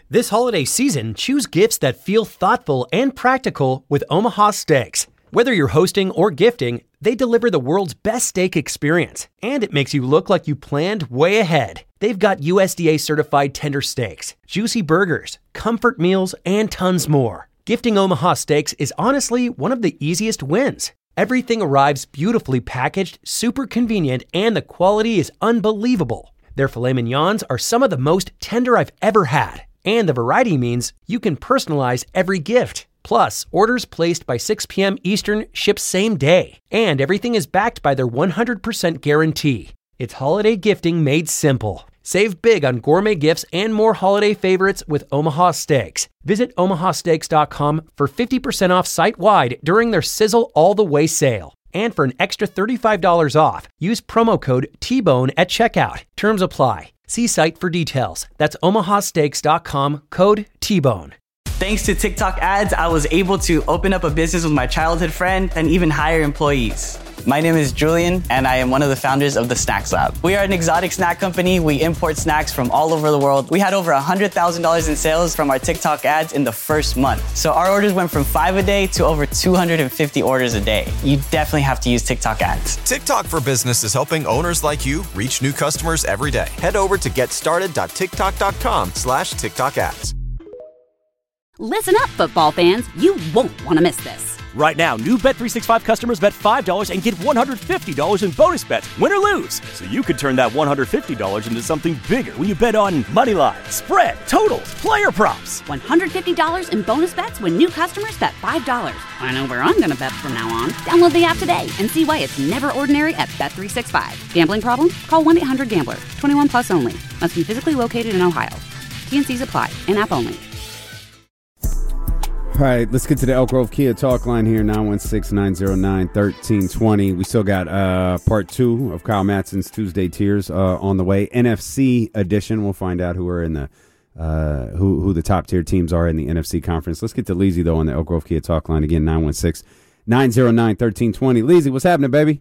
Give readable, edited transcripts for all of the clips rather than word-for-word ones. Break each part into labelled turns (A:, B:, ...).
A: This holiday season, choose gifts that feel thoughtful and practical with Omaha Steaks. Whether you're hosting or gifting, they deliver the world's best steak experience, and it makes you look like you planned way ahead. They've got USDA certified tender steaks, juicy burgers, comfort meals, and tons more. Gifting Omaha Steaks is honestly one of the easiest wins. Everything arrives beautifully packaged, super convenient, and the quality is unbelievable. Their filet mignons are some of the most tender I've ever had. And the variety means you can personalize every gift. Plus, orders placed by 6 p.m. Eastern ship same day. And everything is backed by their 100% guarantee. It's holiday gifting made simple. Save big on gourmet gifts and more holiday favorites with Omaha Steaks. Visit omahasteaks.com for 50% off site-wide during their Sizzle All the Way sale. And for an extra $35 off, use promo code TBONE at checkout. Terms apply. See site for details. That's omahasteaks.com, code TBONE.
B: Thanks to TikTok ads, I was able to open up a business with my childhood friend and even hire employees. My name is Julian, and I am one of the founders of the Snacks Lab. We are an exotic snack company. We import snacks from all over the world. We had over $100,000 in sales from our TikTok ads in the first month. So our orders went from 5 a day to over 250 orders a day. You definitely have to use TikTok ads.
C: TikTok for Business is helping owners like you reach new customers every day. Head over to getstarted.tiktok.com/TikTok ads.
D: Listen up, football fans. You won't want to miss this.
E: Right now, new Bet365 customers bet $5 and get $150 in bonus bets, win or lose. So you could turn that $150 into something bigger when you bet on money line, spread, totals, player props.
D: $150 in bonus bets when new customers bet $5. I know where I'm going to bet from now on. Download the app today and see why it's never ordinary at Bet365. Gambling problem? Call 1-800-GAMBLER. 21 plus only. Must be physically located in Ohio. T&Cs apply. In-app only.
F: All right, let's get to the Elk Grove Kia talk line here, 916-909-1320. We still got part 2 of Kyle Matson's Tuesday Tiers on the way. NFC edition. We'll find out who are in the who the top tier teams are in the NFC conference. Let's get to Leezy, though, on the Elk Grove Kia talk line again, 916-909-1320. Leezy, what's happening, baby?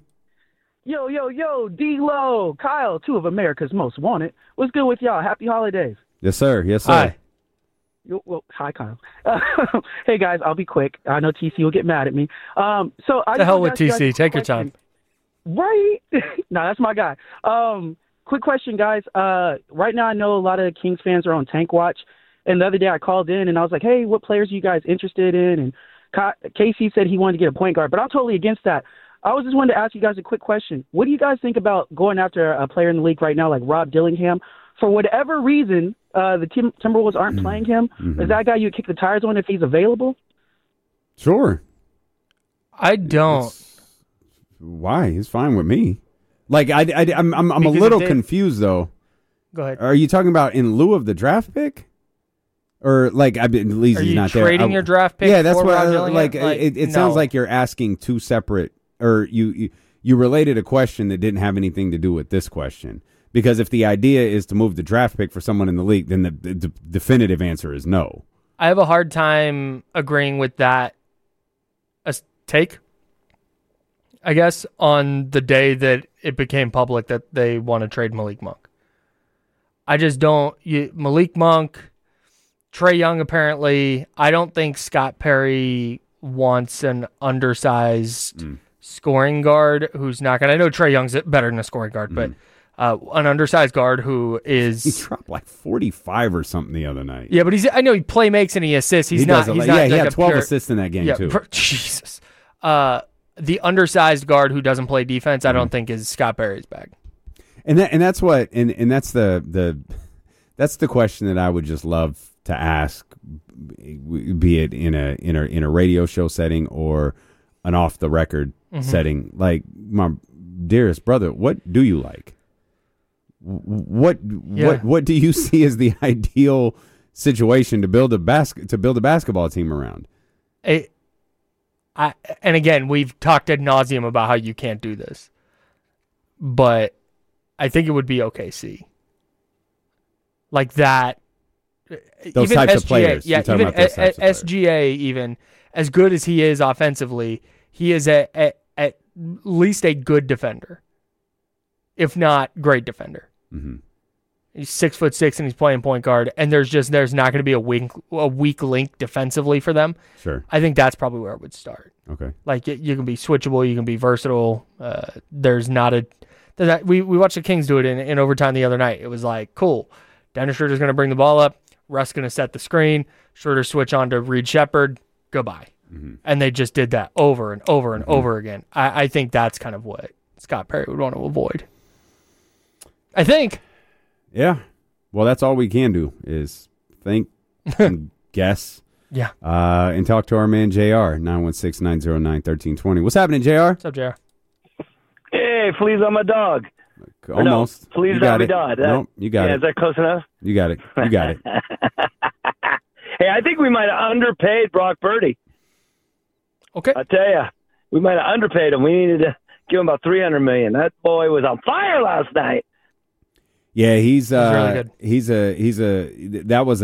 G: Yo, D-Lo, Kyle, 2 of America's Most Wanted. What's good with y'all? Happy holidays.
F: Yes, sir. Yes, sir.
G: Hi. Well, hi, Kyle. Hey, guys, I'll be quick. I know TC will get mad at me. So
H: the hell with TC. Take your time.
G: Right? No, that's my guy. Quick question, guys. Right now I know a lot of Kings fans are on tank watch. And the other day I called in and I was like, hey, what players are you guys interested in? And Casey said he wanted to get a point guard, but I'm totally against that. I was just wanted to ask you guys a quick question. What do you guys think about going after a player in the league right now like Rob Dillingham? For whatever reason, the Timberwolves aren't playing him. Mm-hmm. Is that guy you kick the tires on if he's available?
F: Sure.
H: I don't.
F: Why? He's fine with me. Like I'm a little confused though.
H: Go ahead.
F: Are you talking about in lieu of the draft pick, or like Leezy's not there?
H: Are you trading your draft pick?
F: Yeah, that's what
H: like.
F: It sounds like you're asking two separate, or you related a question that didn't have anything to do with this question. Because if the idea is to move the draft pick for someone in the league, then the definitive answer is no.
H: I have a hard time agreeing with that take, I guess, on the day that it became public that they want to trade Malik Monk. I just don't. Malik Monk, Trae Young apparently, I don't think Scott Perry wants an undersized scoring guard who's not going to. I know Trae Young's better than a scoring guard, but an undersized guard who is...
F: He dropped like 45 or something the other night.
H: Yeah, but I know he play makes and he assists. He's not
F: he
H: like
F: had 12 assists in that game, too.
H: Jesus. The undersized guard who doesn't play defense, I don't think is Scott Perry's bag.
F: And that's what... And that's that's the question that I would just love to ask, be it in a radio show setting or an off-the-record setting. Like, my dearest brother, what do you like? What do you see as the ideal situation to build a basketball team around?
H: And again, we've talked ad nauseum about how you can't do this, but I think it would be OKC, like that.
F: Those
H: even
F: types
H: SGA,
F: of players.
H: Yeah, even SGA, even as good as he is offensively, he is at least a good defender, if not great defender. He's 6'6" and he's playing point guard, and there's not going to be a weak link defensively for them.
F: Sure.
H: I think that's probably where it would start.
F: Okay.
H: Like you can be switchable, you can be versatile. There's not we watched the Kings do it in overtime the other night. It was like, cool. Dennis Schroeder's going to bring the ball up. Russ going to set the screen. Schroeder switch on to Reed Shepherd. Goodbye. Mm-hmm. And they just did that over and over and over again. I think that's kind of what Scott Perry would want to avoid. I think.
F: Yeah. Well, that's all we can do is think and guess.
H: Yeah.
F: And talk to our man, JR, 916-909-1320. What's happening, JR?
H: What's up, JR?
I: Hey, fleas on my dog.
F: Almost.
I: No, fleas on my dog.
F: Nope, you got it.
I: Is that close enough?
F: You got it. You got it.
I: Hey, I think we might have underpaid Brock Purdy.
H: Okay.
I: I tell you, we might have underpaid him. We needed to give him about $300 million. That boy was on fire last night.
F: Yeah, he's
H: really good.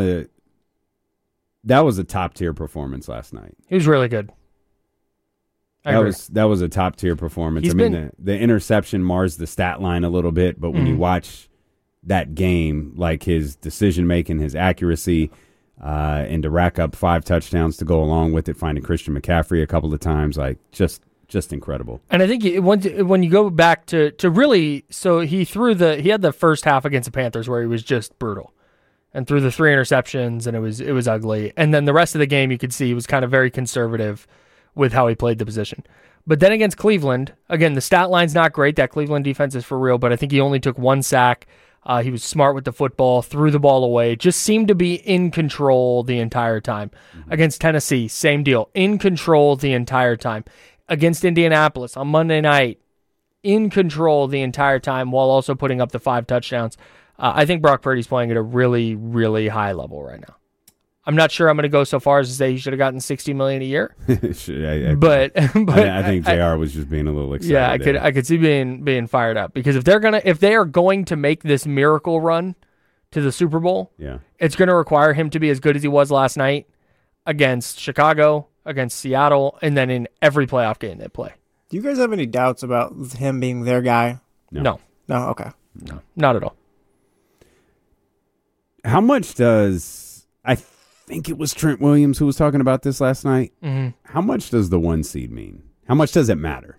F: That was a top tier performance last night.
H: He was really good.
F: That was a top tier performance. The interception mars the stat line a little bit, but when you watch that game, like his decision making, his accuracy, and to rack up 5 touchdowns to go along with it, finding Christian McCaffrey a couple of times, like just incredible.
H: And I think when you go back to really, so he had the first half against the Panthers where he was just brutal and threw the 3 interceptions, and it was ugly. And then the rest of the game, you could see he was kind of very conservative with how he played the position. But then against Cleveland, again, the stat line's not great. That Cleveland defense is for real, but I think he only took 1 sack. He was smart with the football, threw the ball away, just seemed to be in control the entire time. Against Tennessee, same deal, in control the entire time. Against Indianapolis on Monday night, in control the entire time while also putting up the 5 touchdowns. I think Brock Purdy's playing at a really, really high level right now. I'm not sure I'm going to go so far as to say he should have gotten $60 million a year. But
F: I think JR was just being a little excited.
H: Yeah, I could see being fired up because if they are going to make this miracle run to the Super Bowl, it's going to require him to be as good as he was last night against Chicago, against Seattle, and then in every playoff game they play.
J: Do you guys have any doubts about him being their guy?
H: No.
J: Okay.
H: No, not at all.
F: How much does I think it was Trent Williams who was talking about this last night? Mm-hmm. How much does the 1 seed mean? How much does it matter?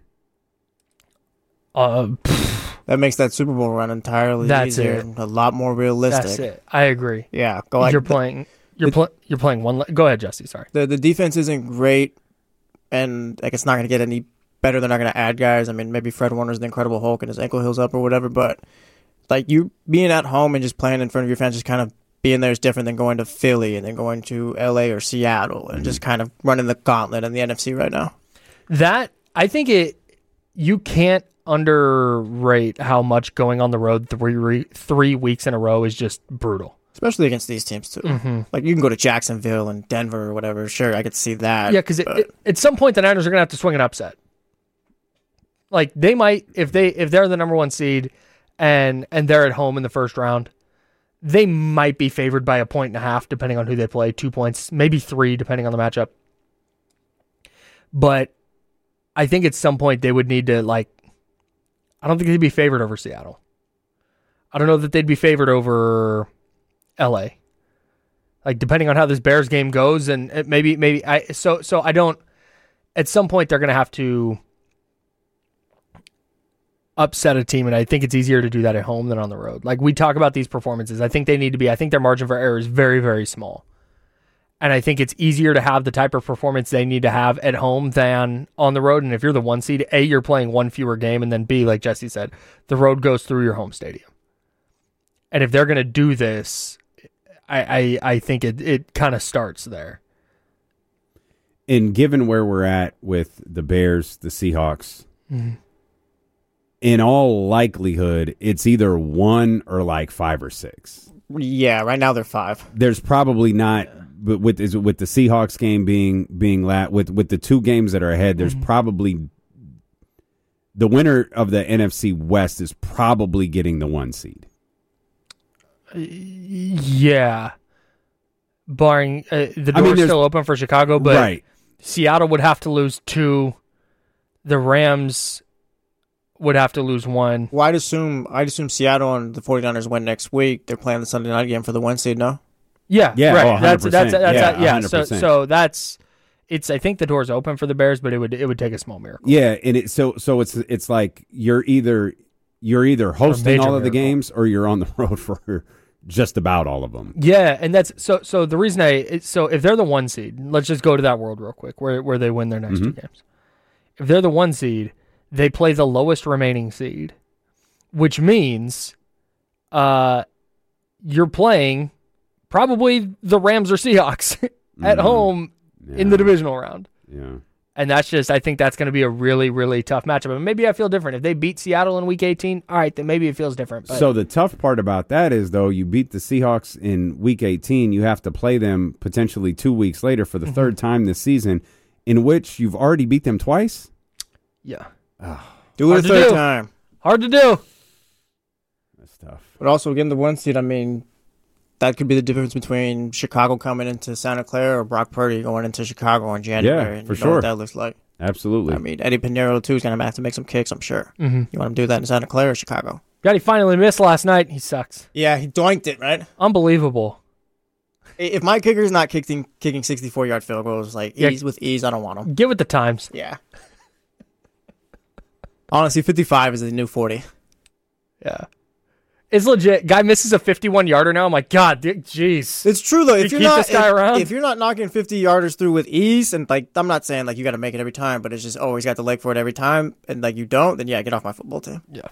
J: That makes that Super Bowl run entirely easier, a lot more realistic.
H: That's it. I agree.
J: Yeah,
H: you're playing one. Go ahead, Jesse. Sorry.
J: The defense isn't great, and like it's not going to get any better. They're not going to add guys. I mean, maybe Fred Warner's the Incredible Hulk and his ankle heals up or whatever, but like you being at home and just playing in front of your fans, just kind of being there is different than going to Philly and then going to LA or Seattle and just kind of running the gauntlet in the NFC right now.
H: I think you can't underrate how much going on the road 3 weeks in a row is just brutal.
J: Especially against these teams, too. Mm-hmm. Like, you can go to Jacksonville and Denver or whatever. Sure, I could see that.
H: Yeah, because at some point, the Niners are going to have to swing an upset. Like, they might, if they're the number 1 seed and they're at home in the first round, they might be favored by 1.5 depending on who they play, 2 points, maybe 3 depending on the matchup. But I think at some point they would need to, like, I don't think they'd be favored over Seattle. I don't know that they'd be favored over LA. Like, depending on how this Bears game goes, and so I don't, at some point they're going to have to upset a team, and I think it's easier to do that at home than on the road. Like, we talk about these performances. I think their margin for error is very, very small. And I think it's easier to have the type of performance they need to have at home than on the road. And if you're the 1 seed, A, you're playing 1 fewer game, and then B, like Jesse said, the road goes through your home stadium. And if they're going to do this, I think it kind of starts there.
F: And given where we're at with the Bears, the Seahawks, in all likelihood, it's either 1 or like 5 or 6.
J: Yeah, right now they're 5.
F: There's probably not, but with the Seahawks game being with the 2 games that are ahead, there's probably the winner of the NFC West is probably getting the 1 seed.
H: Yeah, barring the door's still open for Chicago, but
F: right.
H: Seattle would have to lose 2. The Rams would have to lose one.
J: Well, I'd assume Seattle and the 49ers win next week. They're playing the Sunday night game for the 1 seed, no?
H: Yeah,
F: Yeah,
H: right.
F: oh, 100%.
H: Yeah.
F: 100%.
H: So that's it's. I think the door's open for the Bears, but it would take a small miracle.
F: Yeah, and it's like you're either hosting all of the
H: miracle.
F: games or you're on the road for just about all of them.
H: Yeah, and that's so the reason if they're the 1 seed, let's just go to that world real quick where they win their next 2 games. If they're the 1 seed, they play the lowest remaining seed, which means you're playing probably the Rams or Seahawks at home in the divisional round.
F: Yeah.
H: And I think that's going to be a really, really tough matchup. And maybe I feel different. If they beat Seattle in Week 18, all right, then maybe it feels different. But
F: So the tough part about that is, though, you beat the Seahawks in Week 18, you have to play them potentially 2 weeks later for the third time this season, in which you've already beat them twice?
H: yeah.
J: Do it a
H: Hard to
J: third
H: do.
J: time.
H: Hard to do.
F: That's tough.
J: But also, again, the 1 seed, I mean, that could be the difference between Chicago coming into Santa Clara or Brock Purdy going into Chicago in January.
F: Yeah,
J: and
F: for
J: you know
F: sure.
J: what that looks like.
F: Absolutely.
J: I mean, Eddie Pinheiro, too, is going to have to make some kicks, I'm sure.
H: Mm-hmm.
J: You want him to do that in Santa Clara or Chicago?
H: God, he finally missed last night. He sucks.
J: Yeah, he doinked it, right?
H: Unbelievable.
J: If my kicker's not kicking 64-yard field goals, like,
H: Yeah.
J: with ease, I don't want him.
H: Get with the times.
J: Yeah. Honestly, 55 is the new 40.
H: Yeah. It's legit. Guy misses a 51-yarder now. I'm like, God, jeez.
J: It's true though.
H: You
J: If you're
H: keep
J: not
H: this guy around?
J: if you're not knocking 50-yarders through with ease, and like I'm not saying like you got to make it every time, but it's just he's got the leg for it every time, and like you don't, then yeah, get off my football team.
H: Yeah.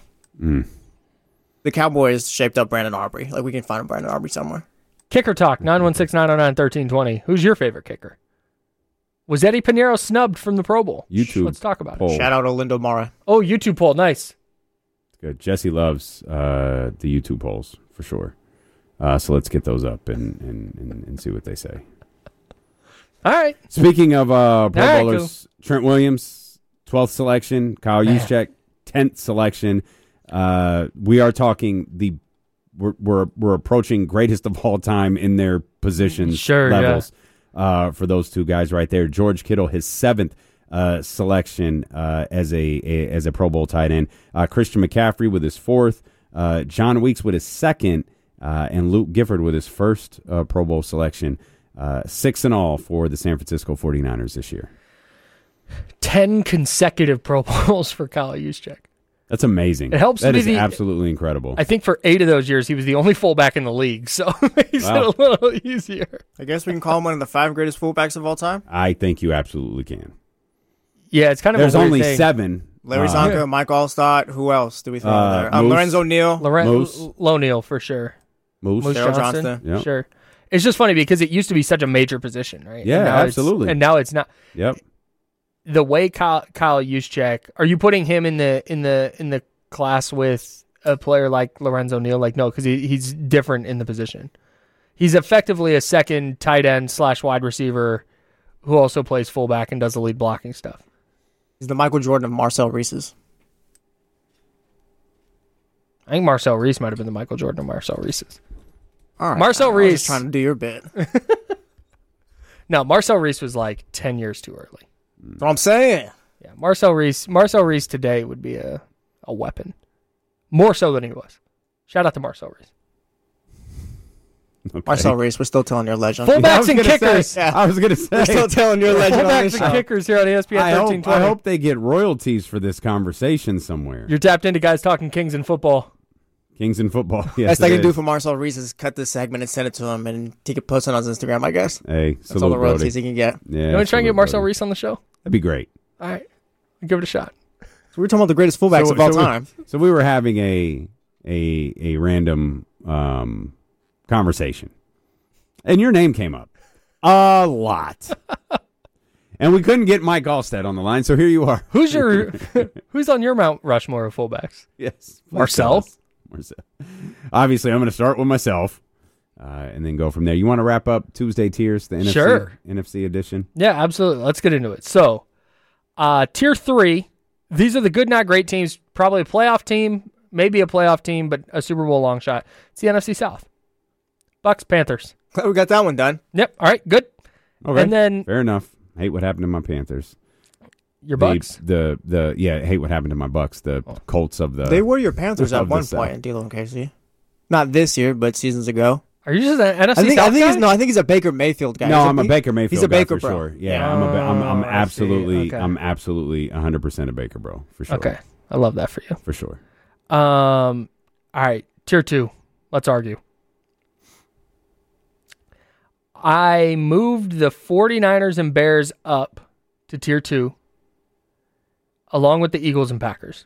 J: The Cowboys shaped up Brandon Aubrey. Like we can find a Brandon Aubrey somewhere.
H: Kicker talk, 916-909-1320. Who's your favorite kicker? Was Eddie Pinheiro snubbed from the Pro Bowl?
F: YouTube
H: Let's talk about
F: poll.
H: it.
J: Shout out Olindo Mara.
H: Oh, YouTube poll. Nice.
F: Good. Jesse loves the YouTube polls for sure. So let's get those up and see what they say.
H: All right.
F: Speaking of Pro
H: right,
F: Bowlers, Trent Williams, 12th selection. Kyle Juszczyk, 10th selection. We are talking we're approaching greatest of all time in their positions levels for those two guys right there. George Kittle, his 7th selection as a Pro Bowl tight end. Christian McCaffrey with his 4th. John Weeks with his 2nd. And Luke Gifford with his 1st Pro Bowl selection. 6 in all for the San Francisco 49ers this year.
H: 10 consecutive Pro Bowls for Kyle Juszczyk.
F: That's amazing.
H: It helps
F: That
H: to
F: is
H: be
F: absolutely incredible.
H: I think for 8 of those years, he was the only fullback in the league, so it makes it a little easier.
J: I guess we can call him one of the 5 greatest fullbacks of all time.
F: I think you absolutely can.
H: Yeah, it's kind of
F: There's
H: a weird
F: only
H: thing.
F: 7.
J: Larry Zonka, Mike Allstott. Who else do we throw in there?
F: Moose.
J: Lorenzo Neal.
F: Moose.
H: Loneal for sure.
F: Moose.
H: Moose
J: Daryl
H: Johnston.
J: Johnston.
F: Yep.
H: Sure. It's just funny because it used to be such a major position, right?
F: Yeah,
H: And now
F: absolutely.
H: And now it's not.
F: Yep.
H: The way Kyle Juszczyk, are you putting him in the class with a player like Lorenzo Neal? Like, no, because he's different in the position. He's effectively a second tight end / wide receiver who also plays fullback and does the lead blocking stuff.
J: He's the Michael Jordan of Marcel Reese's.
H: I think Marcel Reese might have been the Michael Jordan of Marcel Reese's.
J: All right,
H: Marcel
J: I was
H: Reese.
J: just trying to do your bit.
H: No, Marcel Reese was like 10 years too early.
J: That's what I'm saying.
H: Yeah, Marcel Reese today would be a weapon. More so than he was. Shout out to Marcel Reese.
F: Okay.
J: Marcel Reese, we're still telling your legend.
H: Fullbacks and kickers.
F: I was going to say.
J: We're still telling your legend on this
H: Fullbacks
J: show.
H: and kickers here on ESPN
F: I
H: 1320.
F: hope they get royalties for this conversation somewhere.
H: You're tapped into Guys Talking Kings in football.
F: Kings in football. Yes,
J: Best I
F: it
J: can do
F: is.
J: for Marcel Reese is cut this segment and send it to him, and he could post it on his Instagram, I guess.
F: Hey,
J: That's all the royalties he can get.
F: Yeah,
H: You want to try and get
F: salute,
H: Marcel
F: Brody.
H: Reese on the show?
F: That'd be great.
H: All right. Give it a shot.
J: So we're talking about the greatest fullbacks of all time.
F: So we were having a random conversation, and your name came up a lot, and we couldn't get Mike Allstott on the line. So here you are.
H: Who's on your Mount Rushmore of fullbacks?
F: Yes,
H: Marcel?
F: Marcel. Obviously, I'm going to start with myself, and then go from there. You want to wrap up Tuesday tiers, the
H: Sure.
F: NFC edition?
H: Yeah, absolutely. Let's get into it. So, tier 3, these are the good, not great teams. Probably a playoff team, maybe a playoff team, but a Super Bowl long shot. It's the NFC South. Bucks, Panthers.
J: Glad we got that one done.
H: Yep. All right, good.
F: Okay,
H: And then
F: fair enough. Hate what happened to my Panthers.
H: Your Bucks?
F: I hate what happened to my Bucks. The Colts of the.
J: They were your Panthers at
F: of
J: one
F: the
J: point
F: South.
J: in D'Lo and Casey. Not this year, but seasons ago.
H: Are you just an NFC
J: I think
H: South guy?
J: I think he's a Baker Mayfield guy.
F: No, I'm a Baker Mayfield
J: He's a
F: guy
J: Baker
F: for
J: bro.
F: sure. Yeah, I'm
H: I see.
F: absolutely,
H: Okay.
F: I'm absolutely 100% a Baker bro for sure.
H: Okay. I love that for you.
F: For sure.
H: All right. Tier 2. Let's argue. I moved the 49ers and Bears up to Tier 2 along with the Eagles and Packers.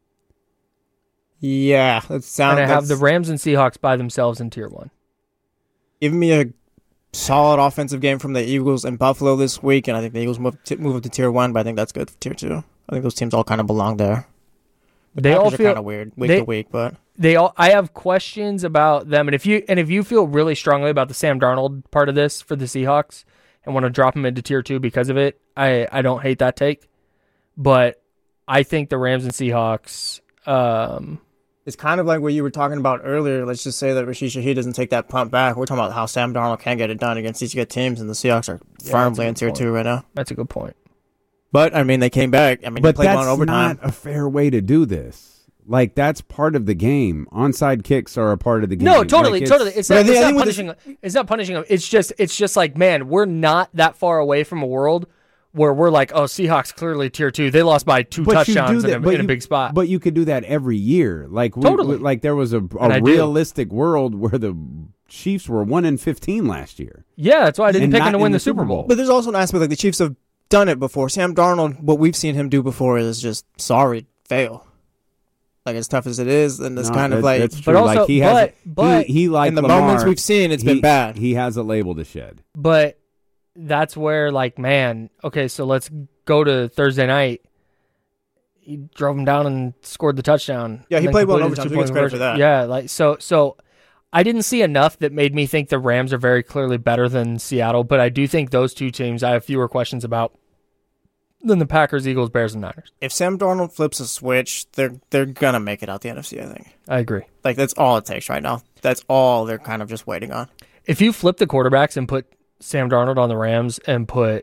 J: Yeah, that sounds.
H: And I have the Rams and Seahawks by themselves in Tier 1.
J: Give me a solid offensive game from the Eagles and Buffalo this week, and I think the Eagles move up to Tier 1, but I think that's good for Tier 2. I think those teams all kind of belong there.
H: They all
J: Packers
H: feel
J: are kind of weird week to week, but
H: I have questions about them, and if you feel really strongly about the Sam Darnold part of this for the Seahawks and want to drop him into Tier 2 because of it, I don't hate that take. But I think the Rams and Seahawks.
J: It's kind of like what you were talking about earlier. Let's just say that Rashid Shaheed doesn't take that punt back. We're talking about how Sam Darnold can get it done against these good teams, and the Seahawks are firmly in Tier 2 right now.
H: That's a good point.
J: But, I mean, they came back. I mean, they
F: But
J: played
F: that's
J: one overtime.
F: not a fair way to do this. Like, that's part of the game. Onside kicks are a part of the game.
H: No, totally,
F: Like,
H: totally. It's
J: But I
H: not,
J: think-
H: it's
J: I
H: not
J: think with
H: punishing. It's not punishing them. It's just like, man, we're not that far away from a world where we're like, oh, Seahawks clearly Tier 2. They lost by 2
F: But you do
H: touchdowns
F: that-
H: in
F: but
H: a
F: you-
H: big spot.
F: But you could do that every year. Like
H: Totally.
F: like there was a
H: And I do.
F: realistic world where the Chiefs were 1-15 last year.
H: Yeah, that's why I didn't
F: And
H: pick
F: not
H: him to
F: in
H: win
F: the
H: the Super
F: Super
H: Bowl.
F: Bowl.
J: But there's also an aspect like the Chiefs have done it before. Sam Darnold, what we've seen him do before is just fail. Like as tough as it is, and it's
F: No,
J: kind of
F: that-
J: like.
F: that's true.
H: But also-
F: like he has,
H: but
F: he like
J: in the
F: Lamar,
J: moments we've seen, it's been bad.
F: He has a label to shed.
H: But that's where, like, man, okay, so let's go to Thursday night. He drove him down and scored the touchdown.
J: Yeah, he
H: and then
J: played well in
H: completed
J: overtime,
H: the
J: so he gets credit for
H: conversion.
J: that.
H: Yeah, like so I didn't see enough that made me think the Rams are very clearly better than Seattle, but I do think those two teams I have fewer questions about than the Packers, Eagles, Bears, and Niners.
J: If Sam Darnold flips a switch, they're gonna make it out the NFC. I think.
H: I agree.
J: Like that's all it takes right now. That's all they're kind of just waiting on.
H: If you flip the quarterbacks and put Sam Darnold on the Rams and put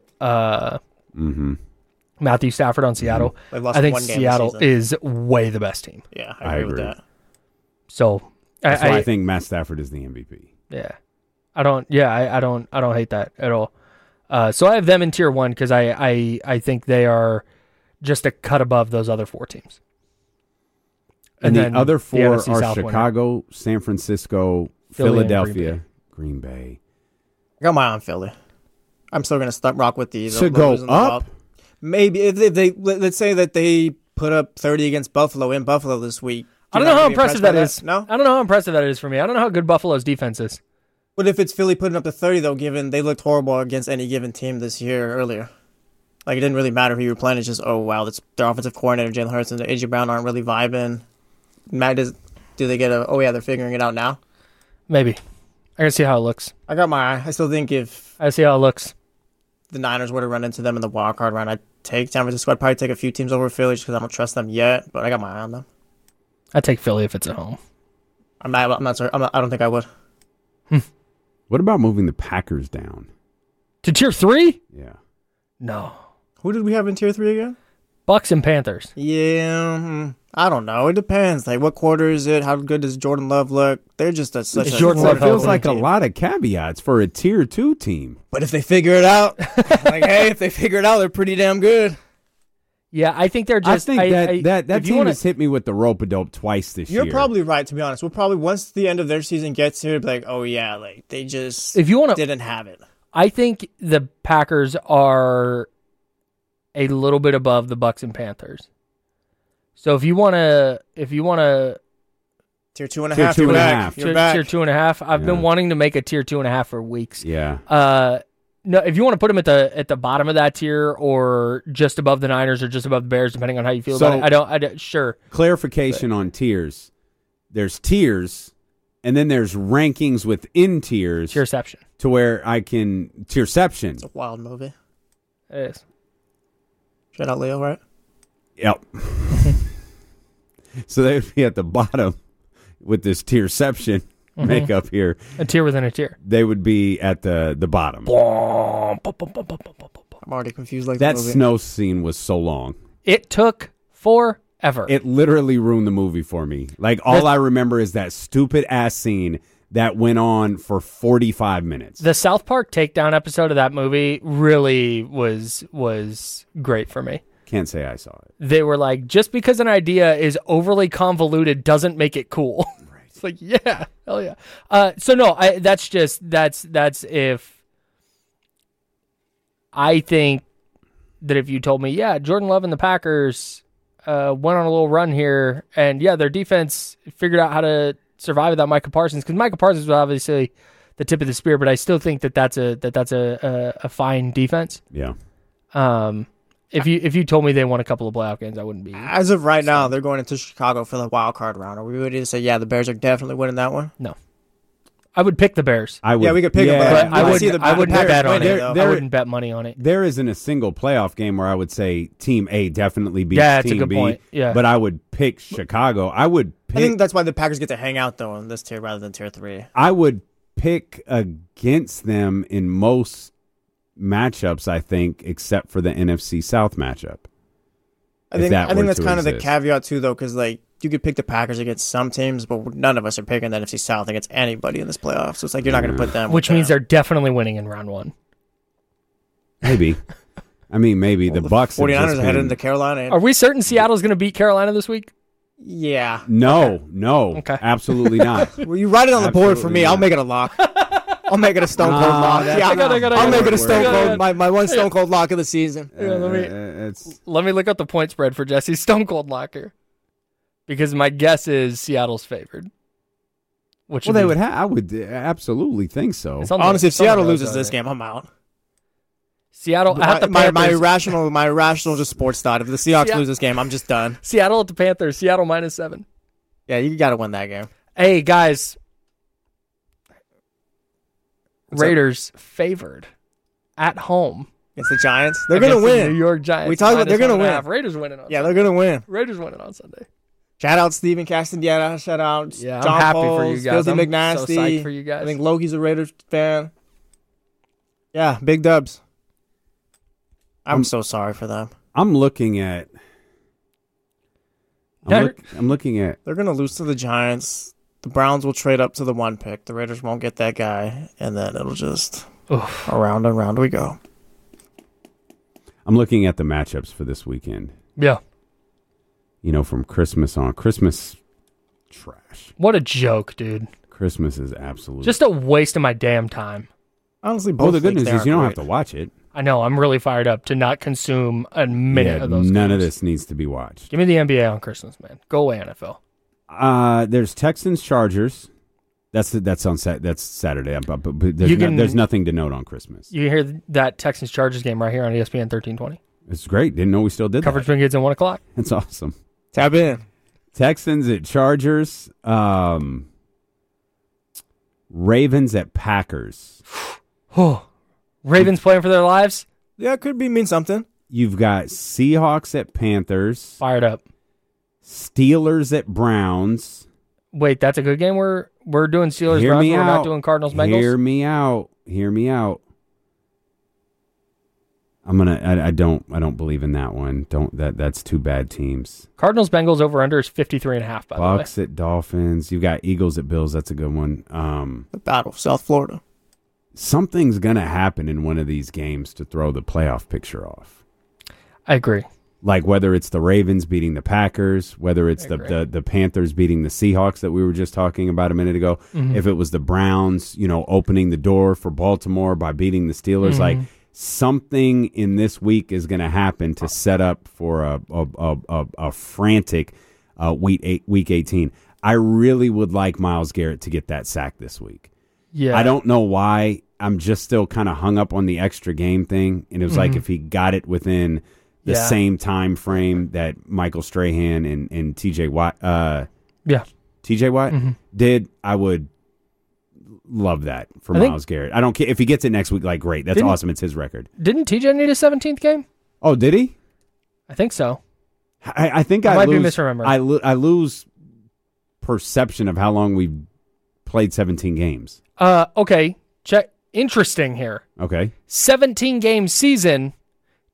H: Matthew Stafford on Seattle,
J: They've lost
H: I think
J: one game this
H: Seattle
J: season.
H: is way the best team.
J: Yeah,
F: I
J: I agree with
F: agree.
J: that.
H: So
F: That's why I think Matt Stafford is the MVP.
H: yeah, I don't hate that at all. So I have them in Tier 1 because I think they are just a cut above those other 4 teams.
F: And
H: then
F: the other 4
H: NFC
F: are
H: South winner.
F: Chicago, San Francisco,
H: Philly, and
F: Philadelphia, Green Bay.
J: I got my eye on Philly. I'm still gonna rock with the
F: To go
J: losers in the
F: up?
J: wild. Maybe if they let's say that they put up 30 against Buffalo in Buffalo this week.
H: I don't
J: You're
H: know
J: not
H: how
J: gonna be
H: impressive
J: impressed
H: that
J: by
H: is.
J: No.
H: I don't know how impressive that is for me. I don't know how good Buffalo's defense is.
J: What if it's Philly putting up the 30 though? Given they looked horrible against any given team this year earlier. Like it didn't really matter who you were playing. It's just that's their offensive coordinator Jalen Hurts and AJ Brown aren't really vibing. Do they get they're figuring it out now?
H: Maybe. I gotta see how it looks.
J: I got my eye. I still think if
H: I see how it looks.
J: the Niners were to run into them in the wild card round, I'd take San Francisco. I'd probably take a few teams over Philly just because I don't trust them yet. But I got my eye on them.
H: I take Philly if it's at home.
J: I'm not sorry. I don't think I would.
F: What about moving the Packers down?
H: To Tier 3?
F: Yeah.
H: No.
J: Who did we have in Tier 3 again?
H: Bucks and Panthers.
J: Yeah, I don't know. It depends. Like, what quarter is it? How good does Jordan Love look? They're just such a
H: Jordan Love
F: It feels
H: helping
F: like
H: the
F: a
H: team.
F: lot of caveats for a Tier 2 team.
J: But if they figure it out, if they figure it out, they're pretty damn good.
H: Yeah, I think they're just.
F: I think that
H: if you
F: team
H: wanna-
F: has hit me with the rope-a-dope twice this year.
J: You're probably right, to be honest. We'll probably, once the end of their season gets here, be like, oh, yeah, like, they just
H: If you want to,
J: didn't have it.
H: I think the Packers are a little bit above the Bucks and Panthers. So if you want to,
J: Tier 2.5,
F: Tier 2.5.
J: you're back. You're back.
H: Tier 2.5. I've been
F: Yeah.
H: wanting to make a Tier 2.5 for weeks.
F: Yeah.
H: No, if you want to put them at the bottom of that tier or just above the Niners or just above the Bears, depending on how you feel
F: So-
H: about it, I don't. Sure.
F: Clarification on tiers. There's tiers, and then there's rankings within tiers.
H: Tierception.
F: To where I can tierception.
J: It's a wild movie.
H: It is.
J: Shout out Leo, right?
F: Yep. So they would be at the bottom with this tierception makeup here.
H: A tier within a tier.
F: They would be at the bottom.
J: All I'm already confused. Like
F: That
J: the movie.
F: snow scene was so long.
H: It took forever.
F: It literally ruined the movie for me. Like, all I remember is that stupid-ass scene that went on for 45 minutes.
H: The South Park Takedown episode of that movie really was great for me.
F: Can't say I saw it.
H: They were like, just because an idea is overly convoluted doesn't make it cool. Right. It's like, yeah, hell yeah. So no, that's if I think that if you told me, yeah, Jordan Love and the Packers went on a little run here, and yeah, their defense figured out how to survive without Micah Parsons, because Micah Parsons was obviously the tip of the spear, but I still think that's a fine defense.
F: Yeah.
H: If you told me they won a couple of playoff games, I wouldn't be.
J: As of right now, they're going into Chicago for the wild card round. Are we ready to say, yeah, the Bears are definitely winning that one?
H: No. I would pick the Bears.
F: I would,
J: yeah, we could pick them,
H: but I wouldn't bet on
J: it.
H: I wouldn't bet money on it.
F: There isn't a single playoff game where I would say Team A definitely beats
H: that's
F: Team
H: a good
F: B.
H: point. Yeah.
F: But I would pick Chicago. I
J: think that's why the Packers get to hang out, though, in this tier rather than tier 3.
F: I would pick against them in most matchups, I think, except for the NFC South matchup.
J: I think that's kind of the caveat, too, though, because, like, you could pick the Packers against some teams, but none of us are picking the NFC South against anybody in this playoff. So it's like you're not going to put them.
H: Which means they're definitely winning in round 1.
F: Maybe. I mean, maybe.
J: Well,
F: the Bucs
J: 49ers are headed into Carolina.
H: Are we certain Seattle's going to beat Carolina this week?
J: Yeah.
F: No.
H: Okay.
F: Absolutely not.
J: Well, you write it on the board for me. I'll make it a lock. I'll make it a Stone Cold lock. Yeah, I'll make it a Stone Cold. My one Stone Cold lock of the season.
H: Let me look up the point spread for Jesse's Stone Cold locker, because my guess is Seattle's favored.
F: They would have. I would absolutely think so.
J: Honestly, if Seattle loses this game, I'm out.
H: Seattle at the
J: Panthers. My irrational just sports thought. If the Seahawks lose this game, I'm just done.
H: Seattle at the Panthers. Seattle -7.
J: Yeah, you got to win that game.
H: Hey guys. Raiders favored at home
J: against the Giants. They're going to win.
H: The New York Giants.
J: We talked about they're going to win.
H: Raiders winning on Sunday.
J: Yeah, they're going to win.
H: Raiders winning on Sunday.
J: Shout out Steven Castaneda. Shout out
H: John
J: I'm happy
H: Poles,
J: for you guys.
H: I'm
J: McNasty.
H: so psyched for you guys.
J: I think Loki's a Raiders fan. Yeah, big dubs. I'm so sorry for them.
F: I'm looking at. I'm looking at.
J: They're going to lose to the Giants. The Browns will trade up to the 1 pick. The Raiders won't get that guy, and then it'll just around and round we go.
F: I'm looking at the matchups for this weekend.
H: Yeah.
F: From Christmas on. Christmas trash.
H: What a joke, dude.
F: Christmas is absolutely
H: just a waste of my damn time.
J: Honestly, both
F: the good news is you don't have to watch it.
H: I know. I'm really fired up to not consume a minute of those
F: none
H: games.
F: of this needs to be watched.
H: Give me the NBA on Christmas, man. Go away, NFL.
F: There's Texans Chargers. That's Saturday. But there's nothing to note on Christmas.
H: You can hear that Texans Chargers game right here on ESPN 1320.
F: It's great. Didn't know we still did
H: Coverage
F: that.
H: begins at 1 o'clock.
F: That's awesome.
J: Tap in.
F: Texans at Chargers. Ravens at Packers.
H: Ravens playing for their lives?
J: Yeah, it could mean something.
F: You've got Seahawks at Panthers.
H: Fired up.
F: Steelers at Browns.
H: Wait, that's a good game. We're doing Steelers Browns. We're not doing Cardinals Bengals.
F: Hear me out. I don't believe in that one. That's two bad teams.
H: Cardinals Bengals over under is 53.5. By the way.
F: Bucks at Dolphins. You've got Eagles at Bills. That's a good one.
J: The Battle of South Florida.
F: Something's gonna happen in one of these games to throw the playoff picture off.
H: I agree.
F: Like whether it's the Ravens beating the Packers, whether it's the Panthers beating the Seahawks that we were just talking about a minute ago, if it was the Browns, opening the door for Baltimore by beating the Steelers, like something in this week is going to happen to set up for a frantic week 18. I really would like Myles Garrett to get that sack this week.
H: Yeah,
F: I don't know why. I'm just still kind of hung up on the extra game thing, and it was like if he got it within the same time frame that Michael Strahan and TJ Watt, TJ Watt did, I would love that for Myles Garrett. I don't care if he gets it next week. Like, great, that's awesome. It's his record.
H: Didn't TJ need a 17th game?
F: Oh, did he?
H: I think so.
F: I think
H: I might be misremembering.
F: I lose perception of how long we've played 17 games.
H: Okay. Check. Interesting here.
F: Okay.
H: 17 game season.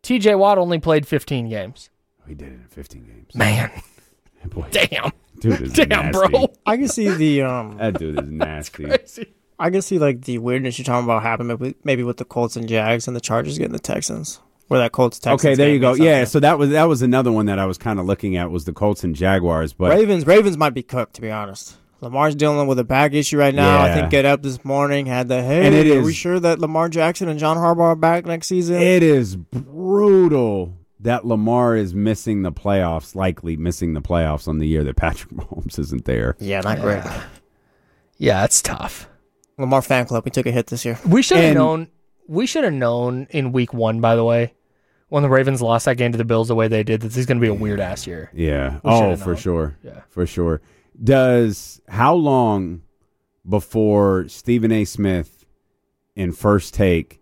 H: TJ Watt only played 15 games.
F: He did it in 15 games.
H: Man.
F: Boy,
H: Damn.
F: dude is
H: Damn,
F: nasty.
H: bro.
J: I can see the
F: That dude is nasty.
H: Crazy.
J: I can see like the weirdness you're talking about happening maybe with the Colts and Jags and the Chargers getting the Texans. Where that Colts Texans.
F: Okay, there you
J: game
F: go.
J: is something.
F: Yeah, so that was another one that I was kind of looking at was the Colts and Jaguars, but
J: Ravens might be cooked, to be honest. Lamar's dealing with a back issue right now. I
F: Yeah.
J: think Get Up this morning had the, hey,
F: And it
J: are
F: is-
J: we sure that Lamar Jackson and John Harbaugh are back next season?
F: it is brutal that Lamar is missing the playoffs, likely missing the playoffs on the year that Patrick Mahomes isn't there.
J: Yeah, not great.
H: Yeah, it's tough.
J: Lamar fan club, he took a hit this year.
H: We should have
F: And-
H: known. We should have known in week 1, by the way, when the Ravens lost that game to the Bills the way they did, that this is going to be a weird ass year.
F: Yeah.
H: We
F: Oh,
H: should've
F: for
H: known.
F: sure.
H: Yeah.
F: For sure. How long before Stephen A. Smith in First Take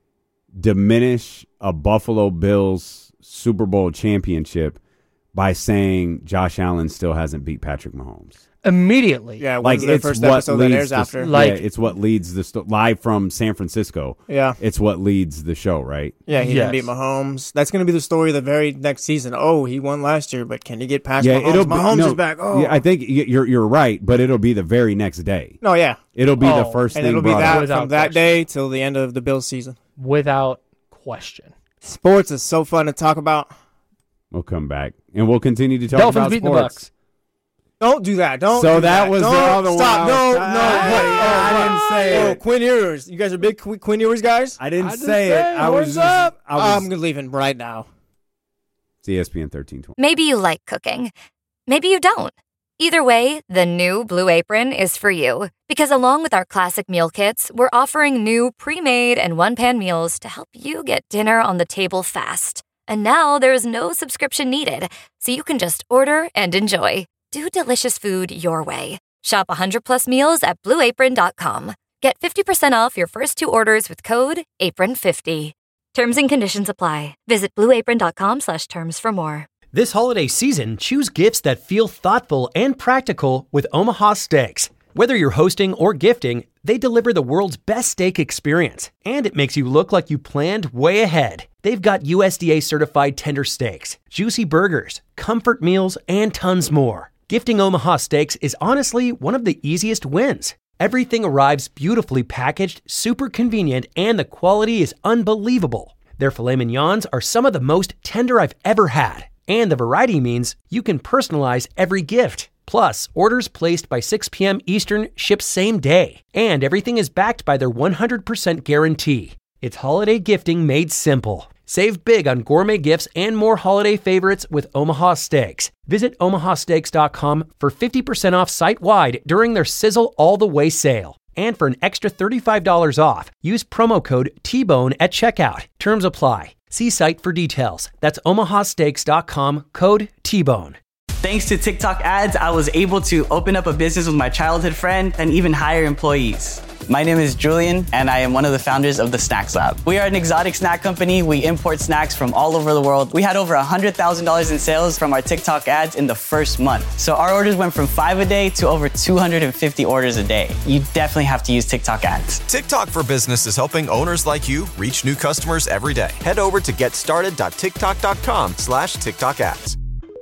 F: diminish a Buffalo Bills Super Bowl championship by saying Josh Allen still hasn't beat Patrick Mahomes?
H: Immediately.
J: Yeah,
F: Like
J: when's their
F: it's
J: first
F: what
J: episode that
F: leads
J: airs
F: the,
J: after?
H: Like-
F: yeah, it's what leads the live from San Francisco.
J: Yeah.
F: It's what leads the show, right?
J: Yeah, he
H: Yes.
J: didn't beat Mahomes. That's going to be the story of the very next season. Oh, he won last year, but can he get past Mahomes? Mahomes is back. Oh,
F: Yeah, I think you're right, but it'll be the very next day.
J: no, yeah,
F: It'll be the
H: Oh,
F: first
J: and
F: thing
J: it'll be
F: brought
J: that
F: up.
H: Without
J: from that
H: question.
J: day till the end of the Bills season.
H: Without question.
J: Sports is so fun to talk about.
F: We'll come back and we'll continue to talk
H: Dolphins
F: about
H: beating
F: sports.
H: the Bucks.
J: Don't do that. Don't.
F: So
J: do
F: that was the
J: Don't
F: other one
J: stop.
F: I
J: No,
F: was-
J: no.
F: I didn't say
J: Oh,
F: it.
J: Quinn Ewers. You guys are big Quinn Ewers guys.
F: I didn't
H: I didn't
F: say it.
H: say it.
F: I was
H: Horns up.
J: I'm leaving right now.
F: It's ESPN 1320.
K: Maybe you like cooking. Maybe you don't. Either way, the new Blue Apron is for you. Because along with our classic meal kits, we're offering new pre-made and one-pan meals to help you get dinner on the table fast. And now there's no subscription needed, so you can just order and enjoy. Do delicious food your way. Shop 100+ meals at blueapron.com. Get 50% off your first 2 orders with code APRON50. Terms and conditions apply. Visit blueapron.com/terms for more.
A: This holiday season, choose gifts that feel thoughtful and practical with Omaha Steaks. Whether you're hosting or gifting, they deliver the world's best steak experience, and it makes you look like you planned way ahead. They've got USDA certified tender steaks, juicy burgers, comfort meals, and tons more. Gifting Omaha Steaks is honestly one of the easiest wins. Everything arrives beautifully packaged, super convenient, and the quality is unbelievable. Their filet mignons are some of the most tender I've ever had, and the variety means you can personalize every gift. Plus, orders placed by 6 p.m. Eastern ship same day, and everything is backed by their 100% guarantee. It's holiday gifting made simple. Save big on gourmet gifts and more holiday favorites with Omaha Steaks. Visit omahasteaks.com for 50% off site-wide during their Sizzle All the Way sale. And for an extra $35 off, use promo code TBONE at checkout. Terms apply. See site for details. That's omahasteaks.com, code TBONE.
B: Thanks to TikTok ads, I was able to open up a business with my childhood friend and even hire employees. My name is Julian, and I am one of the founders of the Snacks Lab. We are an exotic snack company. We import snacks from all over the world. We had over $100,000 in sales from our TikTok ads in the first month. So our orders went from 5 a day to over 250 orders a day. You definitely have to use TikTok ads.
C: TikTok for Business is helping owners like you reach new customers every day. Head over to getstarted.tiktok.com/TikTok ads.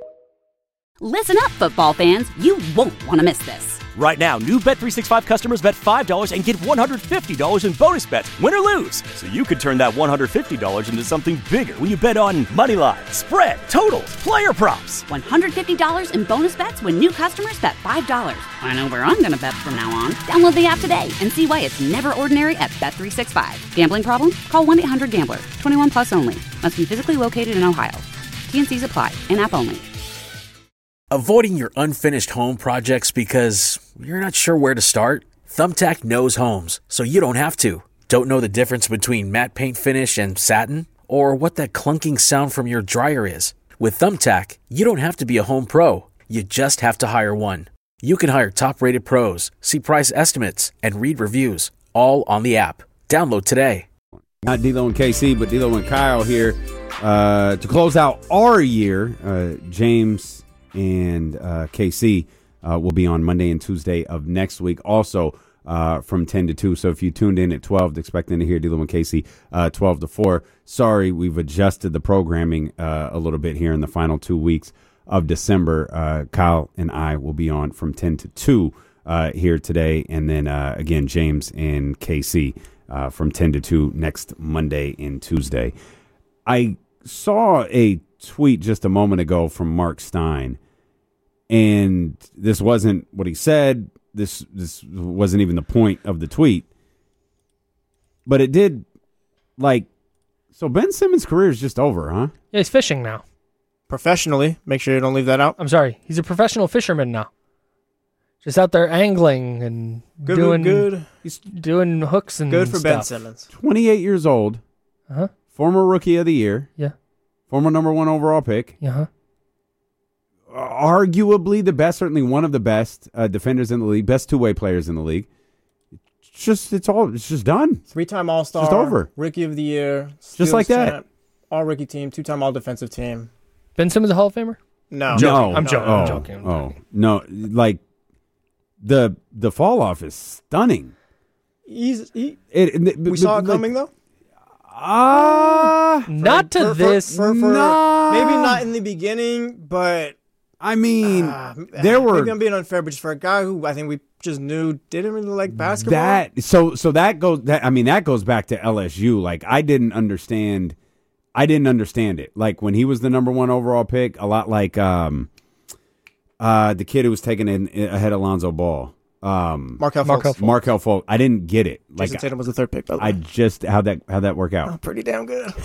D: Listen up, football fans. You won't want to miss this.
E: Right now, new Bet365 customers bet $5 and get $150 in bonus bets, win or lose. So you could turn that $150 into something bigger when you bet on money line, spread, totals, player props.
D: $150 in bonus bets when new customers bet $5. I know where I'm going to bet from now on. Download the app today and see why it's never ordinary at Bet365. Gambling problem? Call 1-800-GAMBLER. 21 plus only. Must be physically located in Ohio. T&Cs apply. In-app only.
L: Avoiding your unfinished home projects because you're not sure where to start? Thumbtack knows homes, so you don't have to. Don't know the difference between matte paint finish and satin? Or what that clunking sound from your dryer is? With Thumbtack, you don't have to be a home pro. You just have to hire one. You can hire top-rated pros, see price estimates, and read reviews, all on the app. Download today.
F: Not D'Lo and KC, but D'Lo and Kyle here to close out our year. James and KC will be on Monday and Tuesday of next week. Also, from 10 to 2. So if you tuned in at 12, expecting to hear D'Lo and Casey 12 to 4, sorry, we've adjusted the programming a little bit here in the final 2 weeks of December. Kyle and I will be on from 10 to 2 here today. And then, again, James and Casey from 10 to 2 next Monday and Tuesday. I saw a tweet just a moment ago from Mark Stein, and this wasn't what he said. This wasn't even the point of the tweet, but it did, so Ben Simmons' career is just over, huh?
H: Yeah, he's fishing now.
J: Professionally, make sure you don't leave that out.
H: I'm sorry, he's a professional fisherman now. Just out there angling and He's doing hooks and
J: good for
H: stuff.
J: Ben Simmons.
F: 28 years old.
H: Uh-huh.
F: Former Rookie of the Year.
H: Yeah.
F: Former number 1 overall pick.
H: Uh-huh.
F: Arguably the best, certainly one of the best defenders in the league, best two-way players in the league. It's just done.
J: 3-time All-Star.
F: It's just over.
J: Rookie of the Year.
F: Just like that.
J: Champ, all-rookie team, 2-time all-defensive team.
H: Ben Simmons a Hall of Famer?
J: No.
H: I'm joking.
F: No, the fall off is stunning.
J: We saw it coming though.
H: Not to this.
J: Maybe not in the beginning, but
F: I mean, there were.
J: Maybe I'm being unfair, but just for a guy who I think we just knew didn't really like basketball.
F: That goes back to LSU. Like I didn't understand it. Like when he was the number 1 overall pick, a lot like the kid who was taken in ahead of Lonzo Ball.
J: Markelle Fultz.
F: Markelle Fultz. I didn't get it.
J: Jason Tatum was the 3rd pick, by the way.
F: I just how'd that work out?
J: Oh, pretty damn good.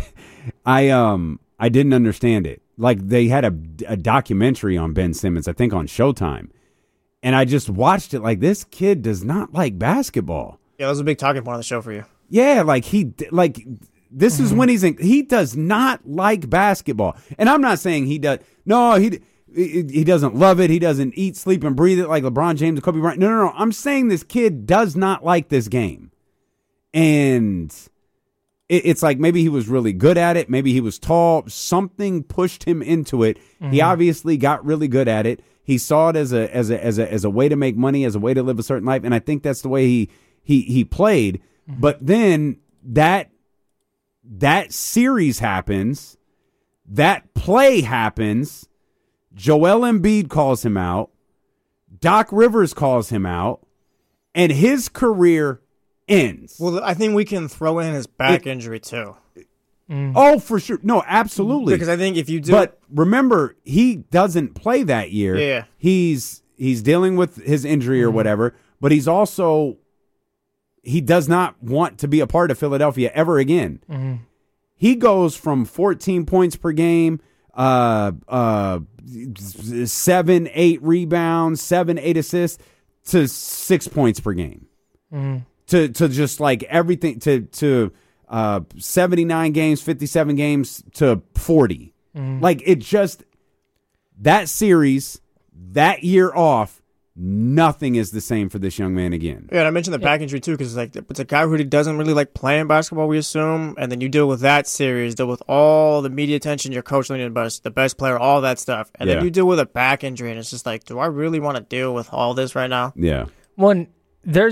F: I didn't understand it. Like they had a documentary on Ben Simmons, I think on Showtime, and I just watched it. Like this kid does not like basketball.
J: Yeah, that was a big talking point on the show for you.
F: Yeah, this is when he does not like basketball, and I'm not saying he does. No, he doesn't love it. He doesn't eat, sleep, and breathe it like LeBron James and Kobe Bryant. No. I'm saying this kid does not like this game. And it's like maybe he was really good at it. Maybe he was tall. Something pushed him into it. Mm-hmm. He obviously got really good at it. He saw it as a way to make money, as a way to live a certain life. And I think that's the way he played. Mm-hmm. But then that series happens. That play happens. Joel Embiid calls him out. Doc Rivers calls him out. And his career ends.
J: Well, I think we can throw in his back injury, too.
F: Oh, for sure. No, absolutely.
J: Because I think if you do...
F: But remember, he doesn't play that year.
J: Yeah.
F: He's dealing with his injury or whatever. But he's also... He does not want to be a part of Philadelphia ever again. Mm-hmm. He goes from 14 points per game... 7-8 rebounds, 7-8 assists to 6 points per game.
H: Mm-hmm.
F: To just like everything to 79 games, 57 games to 40. Mm-hmm. Like it just that series, that year off, nothing is the same for this young man again.
J: Yeah, and I mentioned the back injury too because it's a guy who doesn't really like playing basketball, we assume, and then you deal with that series, deal with all the media attention, your coach leading the best player, all that stuff, and then you deal with a back injury, and it's just like, do I really want to deal with all this right now?
F: Yeah.
H: There's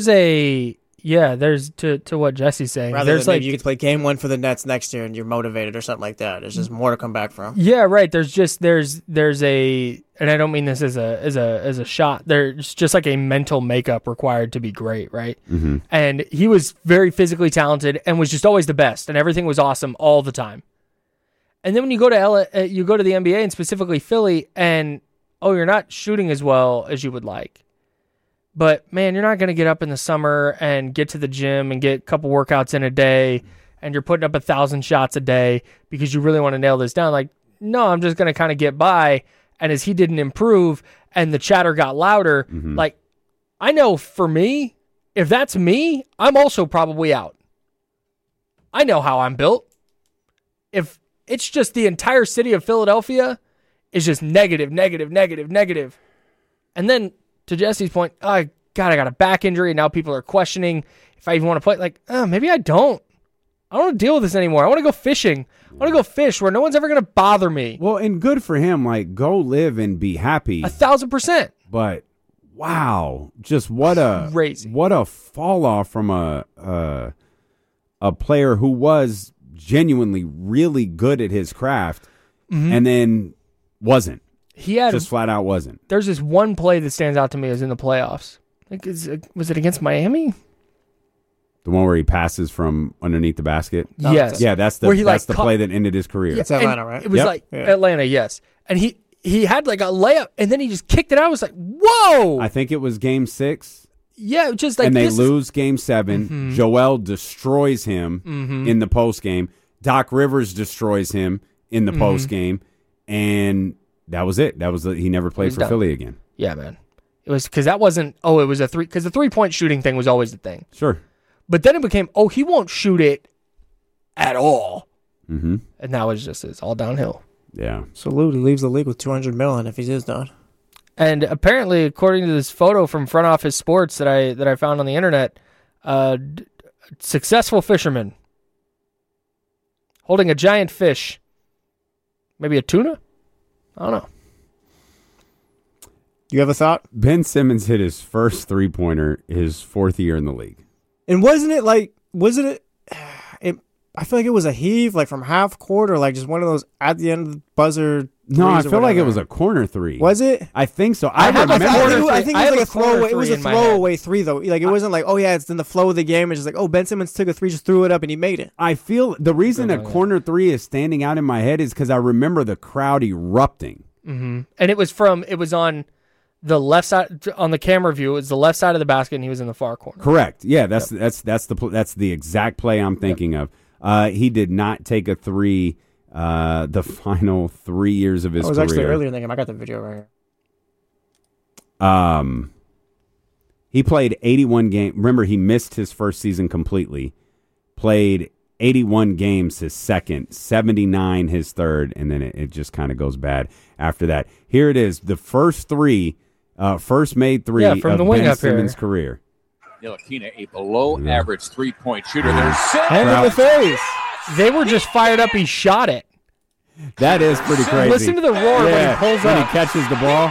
H: to what Jesse's saying.
J: Rather
H: there's
J: than maybe you get to play game 1 for the Nets next year and you're motivated or something like that. There's just more to come back from.
H: Yeah, right. There's a, and I don't mean this as a shot. There's just like a mental makeup required to be great, right?
F: Mm-hmm.
H: And he was very physically talented and was just always the best, and everything was awesome all the time. And then when you go to you go to the NBA and specifically Philly, and you're not shooting as well as you would like. But, man, you're not going to get up in the summer and get to the gym and get a couple workouts in a day, and you're putting up 1,000 shots a day because you really want to nail this down. Like, no, I'm just going to kind of get by. And as he didn't improve and the chatter got louder, like, I know for me, if that's me, I'm also probably out. I know how I'm built. If it's just the entire city of Philadelphia is just negative. And then, to Jesse's point, I got a back injury, and now people are questioning if I even want to play. Like, maybe I don't. I don't want to deal with this anymore. I want to go fishing. I want to go fish where no one's ever going to bother me.
F: Well, and good for him. Like, go live and be happy.
H: 1,000%.
F: But wow, just what a fall off from a player who was genuinely really good at his craft, and then wasn't.
H: He had
F: just flat out wasn't.
H: There's this one play that stands out to me as in the playoffs. I think was it against Miami?
F: The one where he passes from underneath the basket?
H: Yes.
F: Yeah, that's the play that ended his career.
J: It's Atlanta, right?
H: It was Atlanta, yes. And he had like a layup, and then he just kicked it out. I was like, whoa!
F: I think it was Game 6.
H: Yeah, just like
F: and they lose Game 7. Joel destroys him in the post game. Doc Rivers destroys him in the post game, and that was it. He never played for Philly again.
H: Yeah, man. It was because that wasn't. Oh, it was a 3 because the 3-point shooting thing was always the thing.
F: Sure,
H: but then it became he won't shoot it at all, and now it's all downhill.
F: Yeah.
J: Salute. He leaves the league with $200 million if he is done.
H: And apparently, according to this photo from Front Office Sports that I found on the internet, successful fisherman holding a giant fish, maybe a tuna. I don't know.
J: You have a thought?
F: Ben Simmons hit his first 3-pointer his 4th year in the league.
J: And I feel like it was a heave, like from half court, or like just one of those at the end of the buzzer.
F: No, I feel like it was a corner 3.
J: Was it?
F: I think so.
J: I think it was like a throwaway. It was a throwaway 3 though. Like it wasn't like, oh yeah, it's in the flow of the game. It's just like, oh, Ben Simmons took a 3, just threw it up, and he made it.
F: I feel the reason a corner 3 is standing out in my head is because I remember the crowd erupting.
H: And it was on the left side on the camera view. It was the left side of the basket, and he was in the far corner.
F: Correct. Yeah, that's the exact play I'm thinking of. He did not take a 3 the final 3 years of his career.
J: I was actually earlier in the game. I got the video right here.
F: He played 81 games. Remember, he missed his first season completely. Played 81 games his second, 79 his third, and then it just kind of goes bad after that. Here it is, the first made 3
H: from
F: of
H: the wing
F: Ben
H: up
F: Simmons'
H: here.
F: career.
M: Ntilikina, a below-average 3-point shooter. There's
J: Hand in the face.
H: They were just fired up. He shot it.
F: That is pretty crazy.
H: Listen to the roar when he pulls
F: when
H: up.
F: he catches the ball.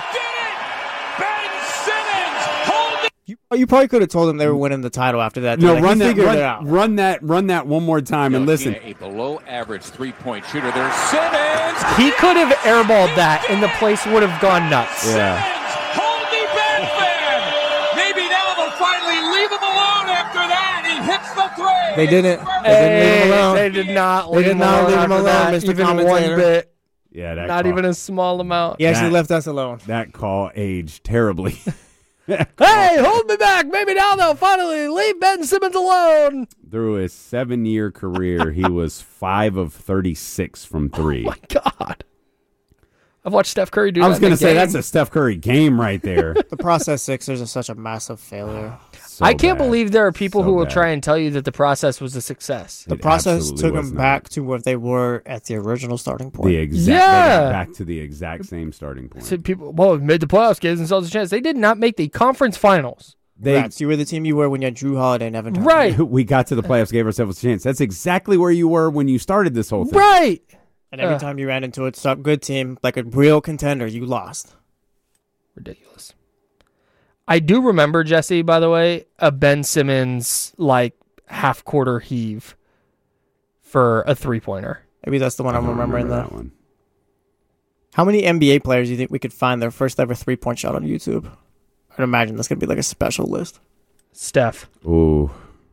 J: You probably could have told him they were winning the title after that.
F: No,
J: Like,
F: run
J: that.
F: Run that one more time and listen.
M: A below-average 3-point shooter. There's Simmons.
H: He could have airballed that, and the place would have gone nuts.
F: Yeah.
M: Hold me back, man. Maybe now they'll finally leave him alone after that. He hits the 3.
J: They didn't. They didn't leave him alone.
H: They did not
J: They
H: leave
J: did
H: him
J: not
H: alone
J: leave him
H: after
J: alone,
H: that,
J: Mr.
H: even one
J: Commentator.
H: bit.
F: Yeah,
H: Not even a small amount.
J: He actually left us alone.
F: That call aged terribly.
H: Hey, hold me back. Maybe now they'll finally leave Ben Simmons alone.
F: Through his 7-year career, he was 5 of 36 from 3.
H: Oh, my God. I've watched Steph Curry do that.
F: I was
H: going to
F: say, that's a Steph Curry game right there.
J: The process Sixers is such a massive failure.
H: I can't believe there are people who will try and tell you that the process was a success.
J: The process took them back to what they were at the original starting point.
F: They got back to the exact same starting point.
H: So people, made the playoffs, gave themselves a chance. They did not make the conference finals.
J: You were the team you were when you had Drew Holiday and Evan Turner.
H: Right.
F: We got to the playoffs, gave ourselves a chance. That's exactly where you were when you started this whole thing.
H: Right.
J: And every time you ran into a good team, like a real contender, you lost.
H: Ridiculous. I do remember, Jesse, by the way, a Ben Simmons half-quarter heave for a 3-pointer.
J: Maybe that's the one I'm remembering. That one. How many NBA players do you think we could find their first ever 3-point shot on YouTube? I'd imagine that's going to be like a special list.
H: Steph.
F: Ooh.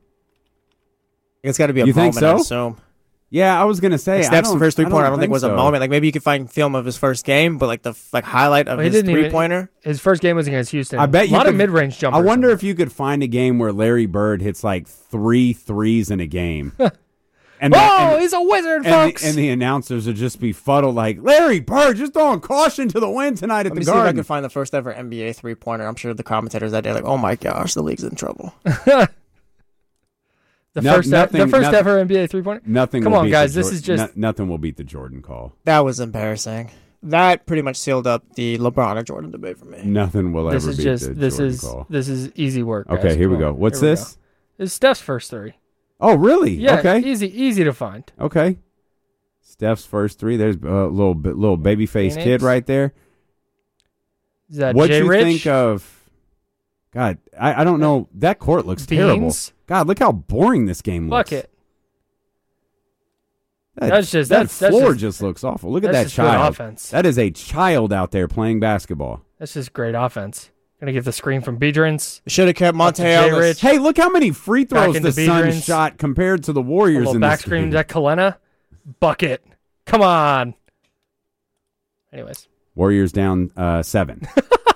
J: It's got to be a
F: You think
J: moment, I
F: so?
J: assume.
F: Yeah, I was going to say.
J: Steph's first 3-pointer, I don't think was a
F: so.
J: moment. Like maybe you could find film of his first game, but the highlight of his 3-pointer.
H: His first game was against Houston.
F: I bet
H: a lot of mid-range jumpers.
F: I wonder if you could find a game where Larry Bird hits 3 threes in a game.
H: He's a wizard, folks.
F: And the announcers would just be fuddled like, Larry Bird just throwing caution to the wind tonight at
J: Let
F: the
J: me see if I
F: Garden.
J: can find the first ever NBA 3-pointer. I'm sure the commentators that day are like, oh my gosh, the league's in trouble.
H: The first ever NBA 3-pointer?
F: Nothing.
H: Come
F: will
H: on,
F: beat
H: guys.
F: the
H: This is just...
F: nothing will beat the Jordan call.
J: That was embarrassing. That pretty much sealed up the LeBron or Jordan debate for me.
F: Nothing will ever beat the Jordan call.
H: This is easy work, guys.
F: Okay, here we go. What's this?
H: This is Steph's first 3.
F: Oh, really?
H: Yeah,
F: okay.
H: Easy to find.
F: Okay. Steph's first 3. There's a little baby face kid right there.
H: Is that
F: What'd
H: Jay
F: you
H: Rich?
F: think of? God, I don't know. That court looks terrible.
H: Beans?
F: God, look how boring this game looks.
H: Fuck it.
F: That floor just looks awful. Look at that
H: just good
F: child.
H: offense.
F: That is a child out there playing basketball.
H: That's just great offense. Gonna get the screen from Biedrins.
J: Should have kept Monte
H: Jay
J: Ellis.
H: Rich.
F: Hey, look how many free throws
H: into
F: the Suns
H: Biedrins.
F: shot compared to the
H: A
F: Warriors
H: little
F: in
H: back
F: this
H: screen
F: game.
H: to Kalena. Bucket. Come on. Anyways.
F: Warriors down 7.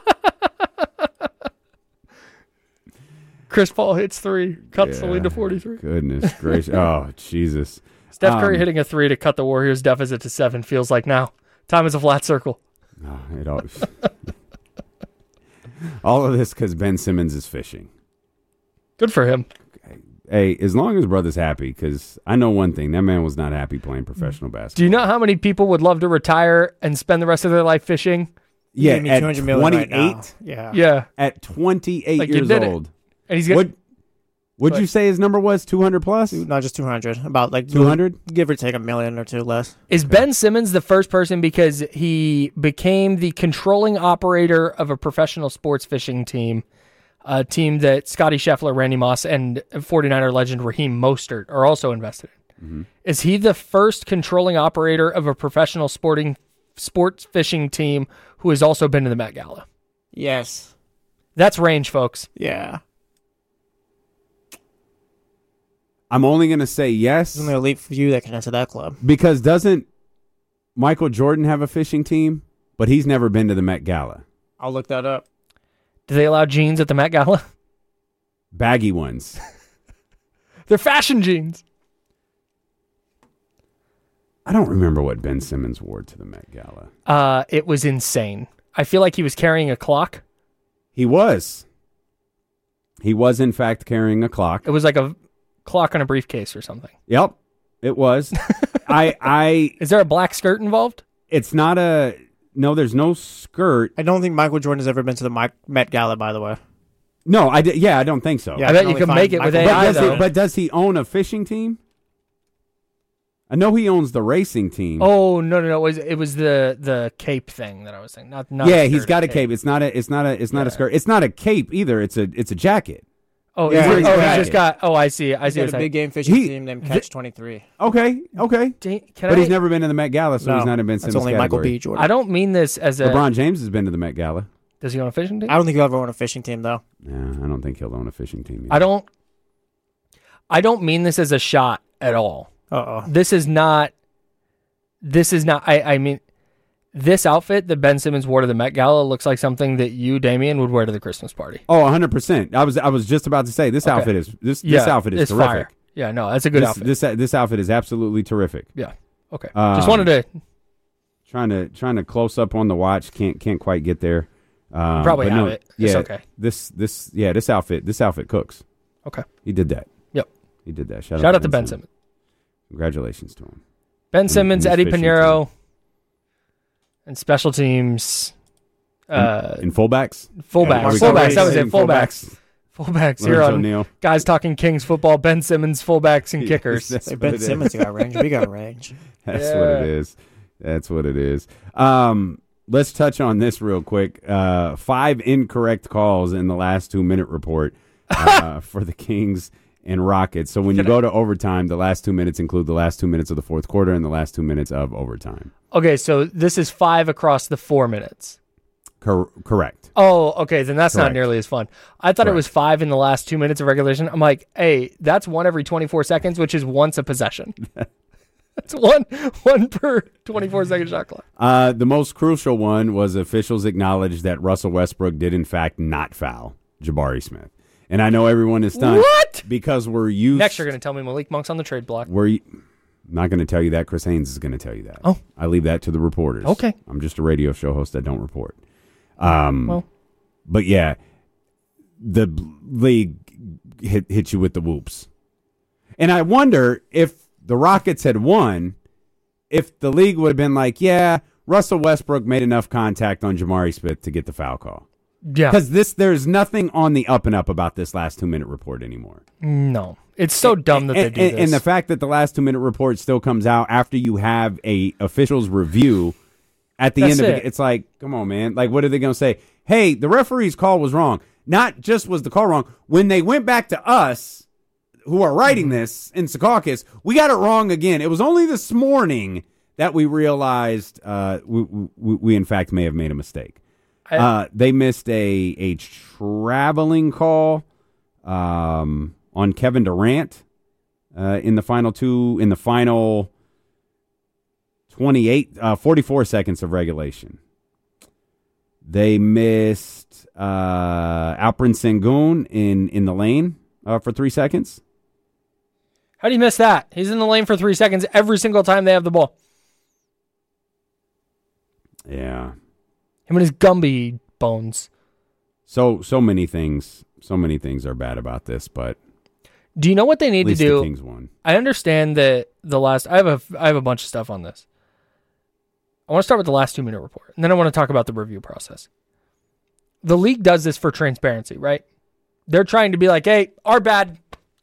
H: Chris Paul hits 3. Cuts the lead to 43.
F: Goodness gracious. Oh, Jesus.
H: Steph Curry hitting a 3 to cut the Warriors' deficit to 7 feels like now. Time is a flat circle.
F: Oh, it always... All of this because Ben Simmons is fishing.
H: Good for him.
F: Hey, as long as brother's happy, because I know one thing, that man was not happy playing professional basketball.
H: Do you know how many people would love to retire and spend the rest of their life fishing?
F: Yeah,
J: Give me
F: at
J: 200 million right
F: 28?
J: now. Yeah.
H: Yeah.
F: At 28
H: Like, you
F: years
H: did it.
F: old.
H: And he's gonna,
F: What'd you say his number was? 200 plus?
J: Not just 200. About like
F: 200?
J: Give or take $1 million or two less.
H: Is Ben Simmons the first person because he became the controlling operator of a professional sports fishing team, a team that Scotty Scheffler, Randy Moss, and 49er legend Raheem Mostert are also invested in?
F: Mm-hmm.
H: Is he the first controlling operator of a professional sports fishing team who has also been to the Met Gala?
J: Yes.
H: That's range, folks.
J: Yeah.
F: I'm only going to say yes.
J: There's only an elite few that can enter that club.
F: Because doesn't Michael Jordan have a fishing team? But he's never been to the Met Gala.
J: I'll look that up.
H: Do they allow jeans at the Met Gala?
F: Baggy ones.
H: They're fashion jeans.
F: I don't remember what Ben Simmons wore to the Met Gala.
H: It was insane. I feel like he was carrying a clock.
F: He was. He was, in fact, carrying a clock.
H: It was like a clock on a briefcase or something.
F: Yep, it was.
H: Is there a black skirt involved?
F: It's not a... No, there's no skirt.
J: I don't think Michael Jordan has ever been to the Met Gala, by the way.
F: No, I don't think so.
J: Yeah,
H: I bet you can make it with
J: Michael-
H: AI, though.
F: But does he own a fishing team? I know he owns the racing team.
H: Oh, no. It was the cape thing that I was saying. Not
F: yeah,
H: a
F: he's
H: skirt,
F: got a cape. It's not a skirt. It's not a cape either. It's a jacket.
H: Oh,
J: Yeah,
H: he's
J: he's
H: just got. Oh, I see.
J: He's got a big game fishing team named Catch 23.
F: Okay. But he's never been to the Met Gala, so
J: No,
F: he's not in Ben
J: that's
F: Simmons'
J: only Michael
F: category.
J: B. Jordan.
H: I don't mean this as a.
F: LeBron James has been to the Met Gala.
H: Does he own a fishing team?
J: I don't think he'll ever own a fishing team, though.
F: Yeah, I don't think he'll own a fishing team either.
H: I don't mean this as a shot at all.
J: Uh-oh.
H: This is not. I mean, this outfit that Ben Simmons wore to the Met Gala looks like something that you, Damien, would wear to the Christmas party.
F: Oh, 100%. I was just about to say this outfit is this outfit is
H: it's
F: terrific.
H: fire. Yeah, no, that's a good outfit.
F: This outfit is absolutely terrific.
H: Yeah. Okay. Just wanted to
F: trying to close up on the watch. Can't quite get there.
H: Probably
F: but
H: have it. It's
F: yeah,
H: okay.
F: This outfit cooks.
H: Okay.
F: He did that.
H: Yep.
F: He did that.
H: Shout out to Ben Simmons.
F: Congratulations to him.
H: Ben Simmons,
F: his
H: Eddie
F: fishing
H: Pinheiro, and special teams.
F: And fullbacks?
H: Fullbacks.
F: Yeah,
H: That was it.
F: fullbacks.
H: Fullbacks here
F: Lorenzo
H: on
F: Neal.
H: Guys Talking Kings football. Ben Simmons, fullbacks and kickers.
F: That's what
J: Ben
F: it
J: Simmons
F: is.
J: got range. We got range.
F: That's what it is. That's what it is. Let's touch on this real quick. 5 incorrect calls in the last 2-minute report for the Kings and Rockets. So when you go to overtime, the last 2 minutes include the last 2 minutes of the fourth quarter and the last 2 minutes of overtime.
H: Okay, so this is 5 across the 4 minutes.
F: Correct.
H: Oh, okay, then that's not
F: Correct.
H: nearly as fun. I thought it was 5 in the last 2 minutes of regulation. I'm like, hey, that's 1 every 24 seconds, which is once a possession. That's one per 24-second shot clock.
F: The most crucial one was officials acknowledged that Russell Westbrook did in fact not foul Jabari Smith. And I know everyone is stunned.
H: What?
F: Because we're used...
H: Next, you're going to tell me Malik Monk's on the trade block.
F: I'm not going to tell you that. Chris Haynes is going to tell you that.
H: Oh.
F: I leave that to the reporters.
H: Okay.
F: I'm just a radio show host that don't report. But yeah, the league hit you with the whoops. And I wonder if the Rockets had won, if the league would have been like, yeah, Russell Westbrook made enough contact on Jabari Smith to get the foul call.
H: Yeah.
F: Because there's nothing on the up and up about this last 2-minute report anymore.
H: No. It's so dumb that they do this.
F: And the fact that the last 2-minute report still comes out after you have a official's review at the end of it, it's like, come on, man. Like, what are they going to say? Hey, the referee's call was wrong. not just was the call wrong, when they went back to us, who are writing this in Secaucus, we got it wrong again. It was only this morning that we realized we in fact may have made a mistake. They missed a traveling call on Kevin Durant in the final 44 seconds of regulation. They missed Alperen Sengun in the lane for 3 seconds.
H: How do you miss that? He's in the lane for 3 seconds every single time they have the ball.
F: Yeah.
H: Him and his Gumby bones.
F: So many things are bad about this, but
H: do you know what they need to do?
F: The Kings won.
H: I understand that I have a bunch of stuff on this. I want to start with the last 2-minute report, and then I want to talk about the review process. The league does this for transparency, right? They're trying to be like, hey, our bad.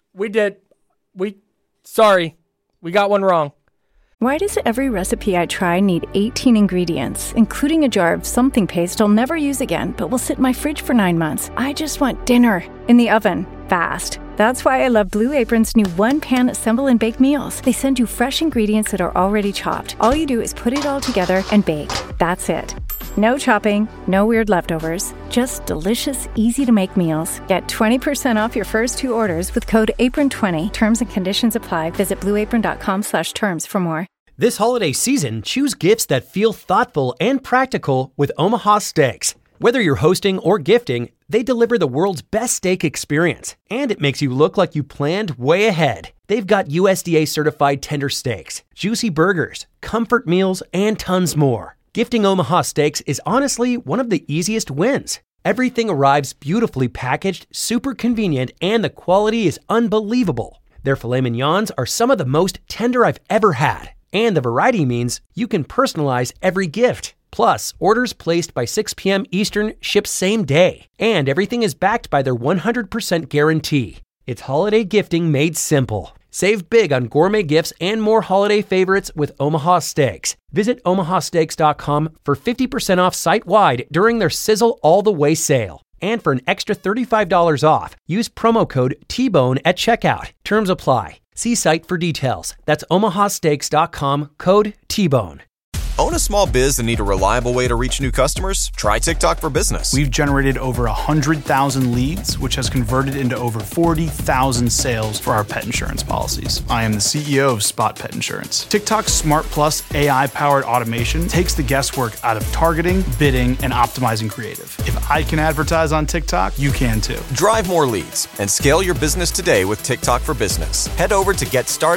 H: Sorry, we got one wrong.
N: Why does every recipe I try need 18 ingredients, including a jar of something paste I'll never use again, but will sit in my fridge for 9 months? I just want dinner in the oven, fast. That's why I love Blue Apron's new one-pan assemble and bake meals. They send you fresh ingredients that are already chopped. All you do is put it all together and bake. That's it. No chopping, no weird leftovers, just delicious, easy-to-make meals. Get 20% off your first 2 orders with code APRON20. Terms and conditions apply. Visit blueapron.com/terms for more.
A: This holiday season, choose gifts that feel thoughtful and practical with Omaha Steaks. Whether you're hosting or gifting, they deliver the world's best steak experience, and it makes you look like you planned way ahead. They've got USDA certified tender steaks, juicy burgers, comfort meals, and tons more. Gifting Omaha Steaks is honestly one of the easiest wins. Everything arrives beautifully packaged, super convenient, and the quality is unbelievable. Their filet mignons are some of the most tender I've ever had, and the variety means you can personalize every gift. Plus, orders placed by 6 p.m. Eastern ship same day, and everything is backed by their 100% guarantee. It's holiday gifting made simple. Save big on gourmet gifts and more holiday favorites with Omaha Steaks. Visit omahasteaks.com for 50% off site-wide during their Sizzle All the Way sale. And for an extra $35 off, use promo code TBONE at checkout. Terms apply. See site for details. That's omahasteaks.com, code TBONE.
C: Own a small biz and need a reliable way to reach new customers? Try TikTok for Business.
O: We've generated over 100,000 leads, which has converted into over 40,000 sales for our pet insurance policies. I am the CEO of Spot Pet Insurance. TikTok's Smart Plus AI-powered automation takes the guesswork out of targeting, bidding, and optimizing creative. If I can advertise on TikTok, you can too.
C: Drive more leads and scale your business today with TikTok for Business. Head over to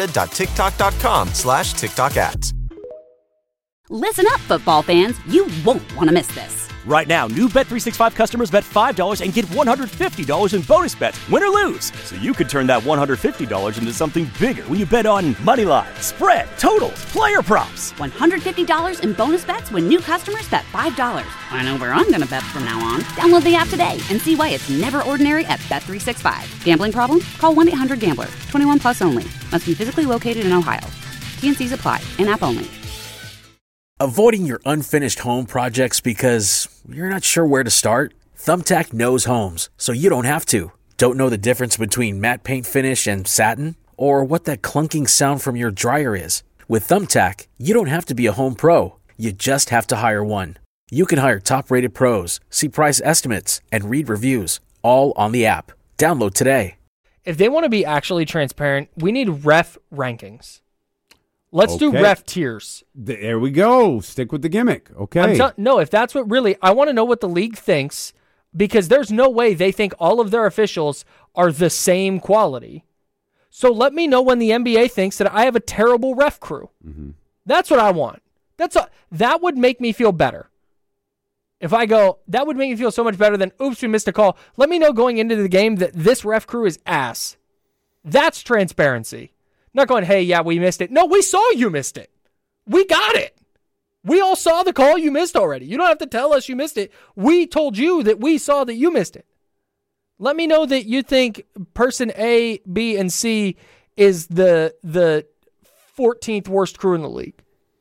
C: getstarted.tiktok.com/TikTok ads.
D: Listen up, football fans. You won't want to miss this.
E: Right now, new Bet365 customers bet $5 and get $150 in bonus bets, win or lose. So you could turn that $150 into something bigger when you bet on moneyline, spread, totals, player props.
D: $150 in bonus bets when new customers bet $5. I know where I'm going to bet from now on. Download the app today and see why it's never ordinary at Bet365. Gambling problem? Call 1-800-GAMBLER. 21 plus only. Must be physically located in Ohio. T&Cs apply. In-app only.
L: Avoiding your unfinished home projects because you're not sure where to start? Thumbtack knows homes, so you don't have to. Don't know the difference between matte paint finish and satin? Or what that clunking sound from your dryer is? With Thumbtack, you don't have to be a home pro. You just have to hire one. You can hire top-rated pros, see price estimates, and read reviews, all on the app. Download today.
H: If they want to be actually transparent, we need ref rankings. Let's do ref tiers.
F: There we go. Stick with the gimmick. Okay.
H: No, if that's what really... I want to know what the league thinks, because there's no way they think all of their officials are the same quality. So let me know when the NBA thinks that I have a terrible ref crew. Mm-hmm. That's what I want. That would make me feel better. If I go, that would make me feel so much better than, oops, we missed a call. Let me know going into the game that this ref crew is ass. That's transparency. Not going, hey, yeah, we missed it. No, we saw you missed it. We got it. We all saw the call you missed already. You don't have to tell us you missed it. We told you that we saw that you missed it. Let me know that you think person A, B, and C is the 14th worst crew in the league.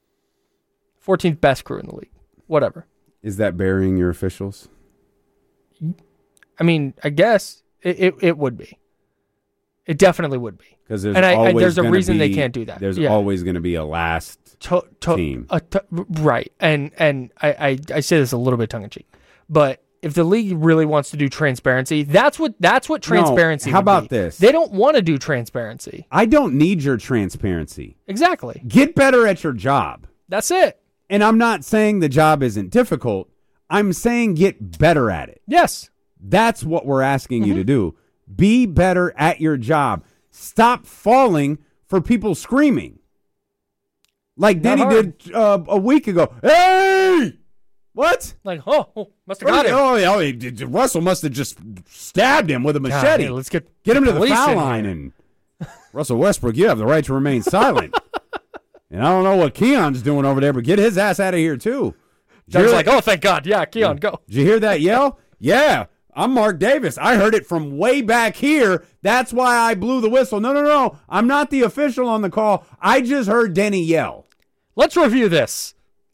H: 14th best crew in the league. Whatever.
F: Is that burying your officials?
H: I mean, I guess it would be. It definitely would be.
F: Because
H: there's a reason they can't do that.
F: There's always going to be a last team.
H: Right. And I say this a little bit tongue in cheek, but if the league really wants to do transparency, that's what transparency.
F: How about
H: be.
F: this?
H: They don't want to do transparency.
F: I don't need your transparency.
H: Exactly.
F: Get better at your job.
H: That's it.
F: And I'm not saying the job isn't difficult. I'm saying get better at it.
H: Yes.
F: That's what we're asking you to do. Be better at your job. Stop falling for people screaming. Like Denny did a week ago. Hey! What?
H: Like, must have got him.
F: Russell must have just stabbed him with a machete.
H: Hey, let's get
F: him to the
H: police
F: foul
H: in
F: line.
H: here.
F: And Russell Westbrook, you have the right to remain silent. And I don't know what Keon's doing over there, but get his ass out of here, too.
H: John's like, oh, thank God. Yeah, Keon, go.
F: Did you hear that yell? Yeah. I'm Mark Davis. I heard it from way back here. That's why I blew the whistle. No. I'm not the official on the call. I just heard Denny yell.
H: Let's review this.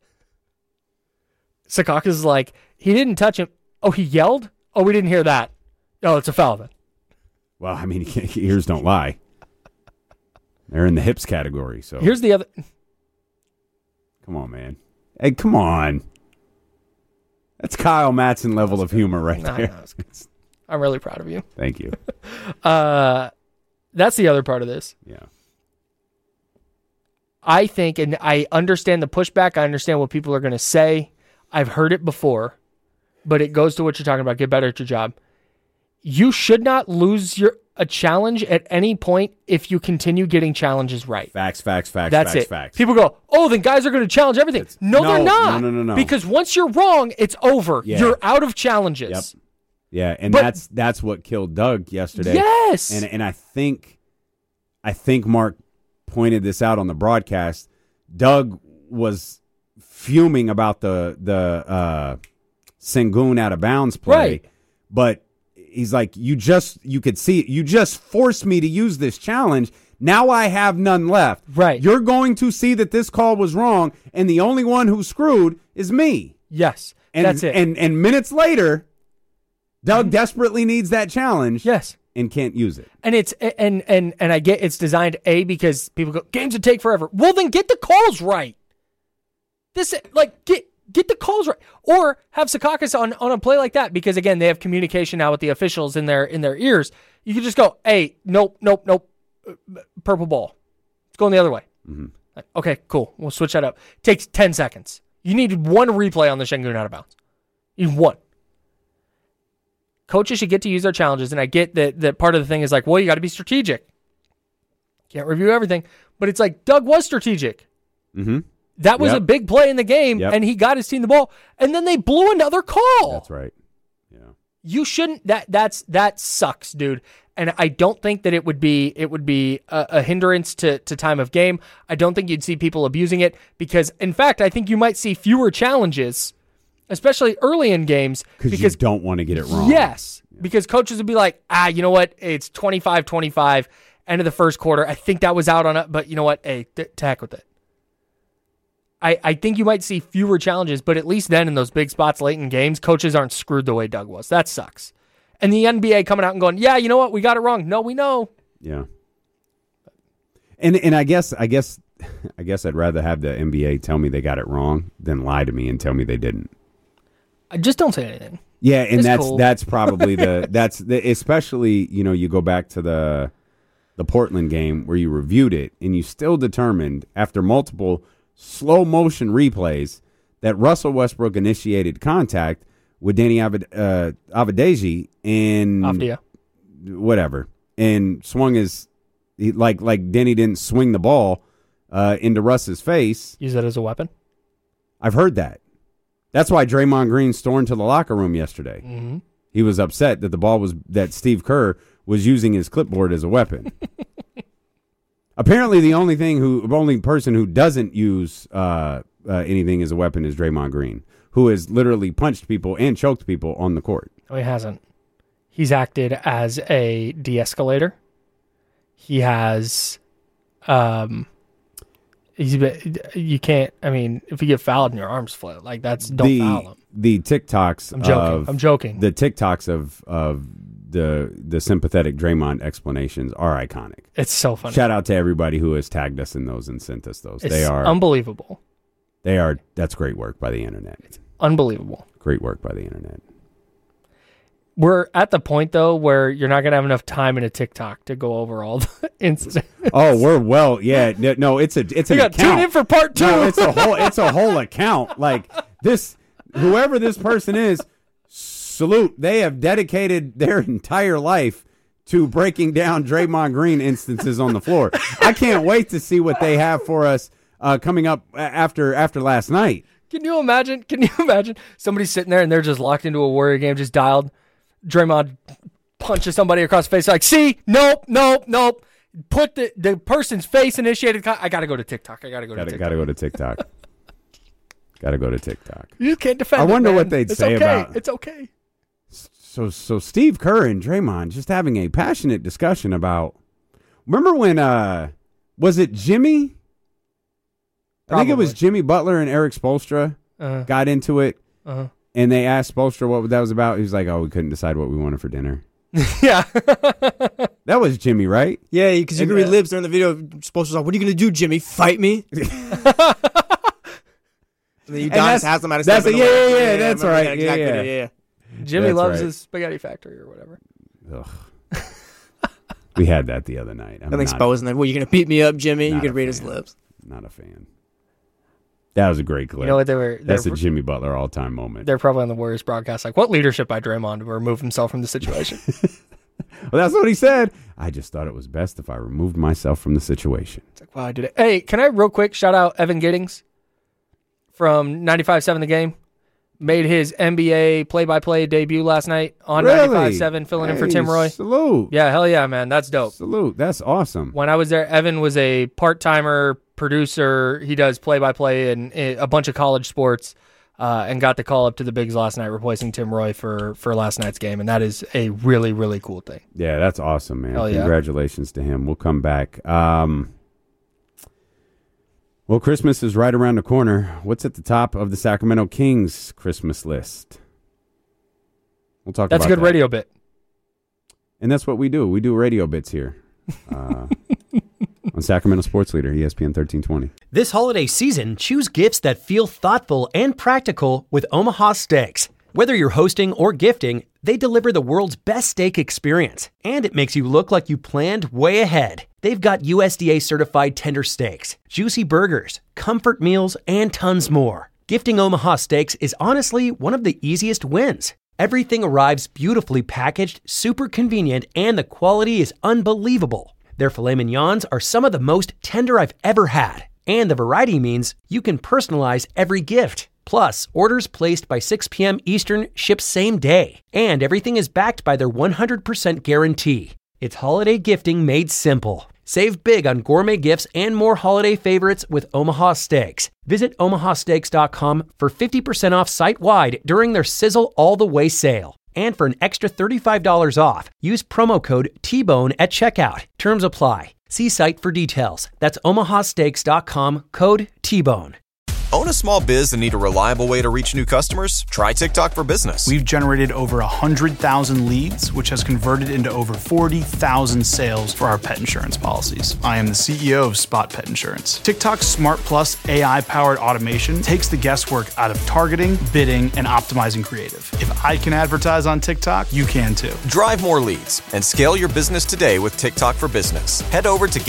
H: Secaucus is like, he didn't touch him. Oh, he yelled? Oh, we didn't hear that. Oh, it's a foul then.
F: Well, I mean, ears don't lie. They're in the hips category. So
H: here's the other.
F: Come on, man. Hey, come on. That's Kyle Mattson level of humor right there.
H: I'm really proud of you.
F: Thank you.
H: That's the other part of this.
F: Yeah.
H: I think, and I understand the pushback. I understand what people are going to say. I've heard it before, but it goes to what you're talking about. Get better at your job. You should not lose a challenge at any point if you continue getting challenges right.
F: Facts.
H: That's it. People go, oh, then guys are going to challenge everything. No, they're not.
F: No.
H: Because once you're wrong, it's over.
F: Yeah.
H: You're out of challenges.
F: Yep. Yeah, and that's what killed Doug yesterday.
H: Yes.
F: And I think Mark pointed this out on the broadcast. Doug was fuming about the Sengun out of bounds play,
H: right.
F: But he's like, you could see it. You just forced me to use this challenge. Now I have none left.
H: Right.
F: You're going to see that this call was wrong, and the only one who screwed is me.
H: Yes.
F: And
H: that's it.
F: And minutes later, Doug desperately needs that challenge.
H: Yes.
F: And can't use it.
H: And it's and I get it's designed because people go, games would take forever. Well, then get the calls right. Get the calls right, or have Secaucus on a play like that, because again they have communication now with the officials in their ears. You can just go, hey, nope, purple ball, it's going the other way.
F: Mm-hmm.
H: Like, okay, cool, we'll switch that up. Takes 10 seconds. You needed one replay on the Sengun out of bounds. You need one. Coaches should get to use their challenges, and I get that part of the thing is like, well, you got to be strategic. Can't review everything, but it's like Doug was strategic.
F: Mm-hmm.
H: That was a big play in the game, and he got his team the ball, and then they blew another call.
F: That's right. Yeah.
H: You shouldn't. That sucks, dude. And I don't think that it would be a hindrance to time of game. I don't think you'd see people abusing it, because in fact, I think you might see fewer challenges, especially early in games,
F: because you don't want to get it wrong.
H: Yes, because coaches would be like, you know what? It's 25-25, end of the first quarter. I think that was out on it, but you know what? Hey, to heck with it. I think you might see fewer challenges, but at least then in those big spots late in games, coaches aren't screwed the way Doug was. That sucks. And the NBA coming out and going, yeah, you know what? We got it wrong. No, we know.
F: Yeah. And I guess I'd rather have the NBA tell me they got it wrong than lie to me and tell me they didn't.
H: Just don't say anything.
F: Yeah, and
H: it's cool.
F: that's probably especially, you go back to the Portland game where you reviewed it and you still determined after multiple slow motion replays that Russell Westbrook initiated contact with Danny Avdija and whatever, and swung like Denny didn't swing the ball into Russ's face.
H: Use that as a weapon.
F: I've heard that. That's why Draymond Green stormed to the locker room yesterday.
H: Mm-hmm.
F: He was upset that that Steve Kerr was using his clipboard as a weapon. Apparently, the only person who doesn't use anything as a weapon is Draymond Green, who has literally punched people and choked people on the court.
H: No, he hasn't. He's acted as a de-escalator. He has, You can't. I mean, if you get fouled and your arms float, like don't foul him.
F: The TikToks.
H: I'm joking.
F: The TikToks of the sympathetic Draymond explanations are iconic.
H: It's so funny.
F: Shout out to everybody who has tagged us in those and sent us those.
H: It's
F: they are
H: unbelievable.
F: They are. That's great work by the internet.
H: It's unbelievable.
F: Great work by the internet.
H: We're at the point though where you're not gonna have enough time in a TikTok to go over all the incidents.
F: Oh, no, it's an account.
H: Tune in for part 2.
F: No, it's a whole account. Like this, whoever this person is, salute. They have dedicated their entire life to breaking down Draymond Green instances on the floor. I can't wait to see what they have for us coming up after last night.
H: Can you imagine somebody sitting there and they're just locked into a Warrior game, just dialed? Draymond punches somebody across the face, like, see? Nope. Put the person's face initiated. I got to go to TikTok. Got to go to TikTok.
F: Got to go to TikTok.
H: You just can't defend it,
F: I wonder
H: man.
F: what they'd say about
H: It's okay.
F: So Steve Kerr and Draymond just having a passionate discussion about, remember when, was it Jimmy?
H: Probably.
F: I think it was Jimmy Butler and Eric Spoelstra got into it.
H: Uh-huh.
F: And they asked Spoelstra what that was about. He was like, we couldn't decide what we wanted for dinner.
H: Yeah.
F: That was Jimmy, right?
J: Yeah, because you can read lips during the video. Spoelstra's like, what are you going to do, Jimmy? Fight me? And then Udonis has him out of
F: that's right. Yeah.
H: Jimmy
F: That's
H: loves
F: right.
H: his spaghetti factory or whatever.
F: Ugh. We had that the other night.
J: I'm exposing them. Well, you're going to beat me up, Jimmy? You can read his lips.
F: Not a fan. That was a great clip.
H: You know what they were?
F: That's a Jimmy Butler all-time moment.
H: They're probably on the Warriors broadcast like, what leadership by Draymond to remove himself from the situation?
F: Well, that's what he said. I just thought it was best if I removed myself from the situation.
H: It's like, wow, I did it. Hey, can I real quick shout out Evan Giddings from 95.7 The Game? Made his NBA play-by-play debut last night on 95.7, filling in for Tim Roy.
F: Salute.
H: Yeah, hell yeah, man. That's dope.
F: Salute. That's awesome.
H: When I was there, Evan was a part-timer producer. He does play-by-play and a bunch of college sports and got the call up to the Bigs last night, replacing Tim Roy for last night's game. And that is a really, really cool thing.
F: Yeah, that's awesome, man.
H: Hell yeah.
F: Congratulations to him. We'll come back. Well, Christmas is right around the corner. What's at the top of the Sacramento Kings Christmas list? We'll talk about that.
H: That's a good radio bit.
F: And that's what we do. We do radio bits here on Sacramento Sports Leader, ESPN 1320.
A: This holiday season, choose gifts that feel thoughtful and practical with Omaha Steaks. Whether you're hosting or gifting, they deliver the world's best steak experience, and it makes you look like you planned way ahead. They've got USDA certified tender steaks, juicy burgers, comfort meals, and tons more. Gifting Omaha Steaks is honestly one of the easiest wins. Everything arrives beautifully packaged, super convenient, and the quality is unbelievable. Their filet mignons are some of the most tender I've ever had, and the variety means you can personalize every gift. Plus, orders placed by 6 p.m. Eastern ship same day, and everything is backed by their 100% guarantee. It's holiday gifting made simple. Save big on gourmet gifts and more holiday favorites with Omaha Steaks. Visit omahasteaks.com for 50% off site-wide during their Sizzle All the Way sale. And for an extra $35 off, use promo code TBONE at checkout. Terms apply. See site for details. That's omahasteaks.com, code TBONE.
C: Own a small biz and need a reliable way to reach new customers? Try TikTok for Business.
O: We've generated over 100,000 leads, which has converted into over 40,000 sales for our pet insurance policies. I am the CEO of Spot Pet Insurance. TikTok's Smart Plus AI-powered automation takes the guesswork out of targeting, bidding, and optimizing creative. If I can advertise on TikTok, you can too.
C: Drive more leads and scale your business today with TikTok for Business. Head over to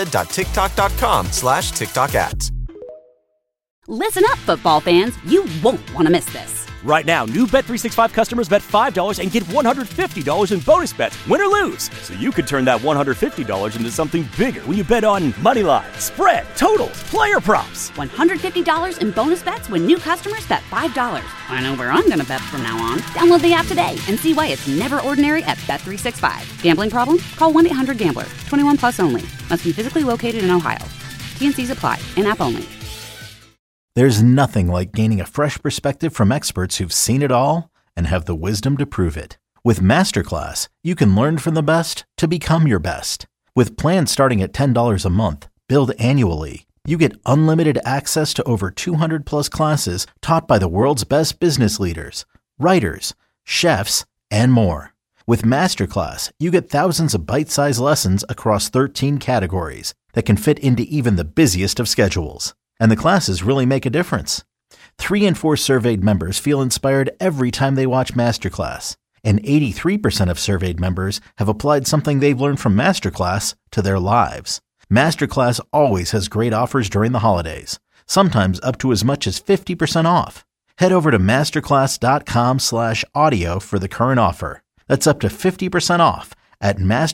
C: getstarted.tiktok.com/TikTok ads.
D: Listen up, football fans. You won't want to miss this.
E: Right now, new Bet365 customers bet $5 and get $150 in bonus bets, win or lose. So you could turn that $150 into something bigger when you bet on money line, spread, totals, player props.
D: $150 in bonus bets when new customers bet $5. I know where I'm going to bet from now on. Download the app today and see why it's never ordinary at Bet365. Gambling problem? Call 1-800-GAMBLER. 21 plus only. Must be physically located in Ohio. T&Cs apply. In-app only.
P: There's nothing like gaining a fresh perspective from experts who've seen it all and have the wisdom to prove it. With Masterclass, you can learn from the best to become your best. With plans starting at $10 a month, billed annually, You get unlimited access to over 200 plus classes taught by the world's best business leaders, writers, chefs, and more. With Masterclass, you get thousands of bite-sized lessons across 13 categories that can fit into even the busiest of schedules. And the classes really make a difference. 3 in 4 surveyed members feel inspired every time they watch Masterclass. And 83% of surveyed members have applied something they've learned from Masterclass to their lives. Masterclass always has great offers during the holidays, sometimes up to as much as 50% off. Head over to masterclass.com/audio for the current offer. That's up to 50% off at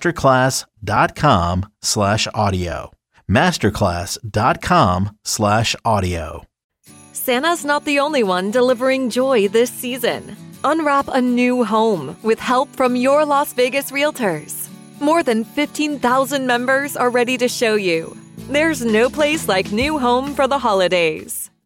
P: masterclass.com/audio. masterclass.com/audio.
Q: Santa's not the only one delivering joy this season. Unwrap a new home with help from your Las Vegas realtors. More than 15,000 members are ready to show you. There's no place like new home for the holidays.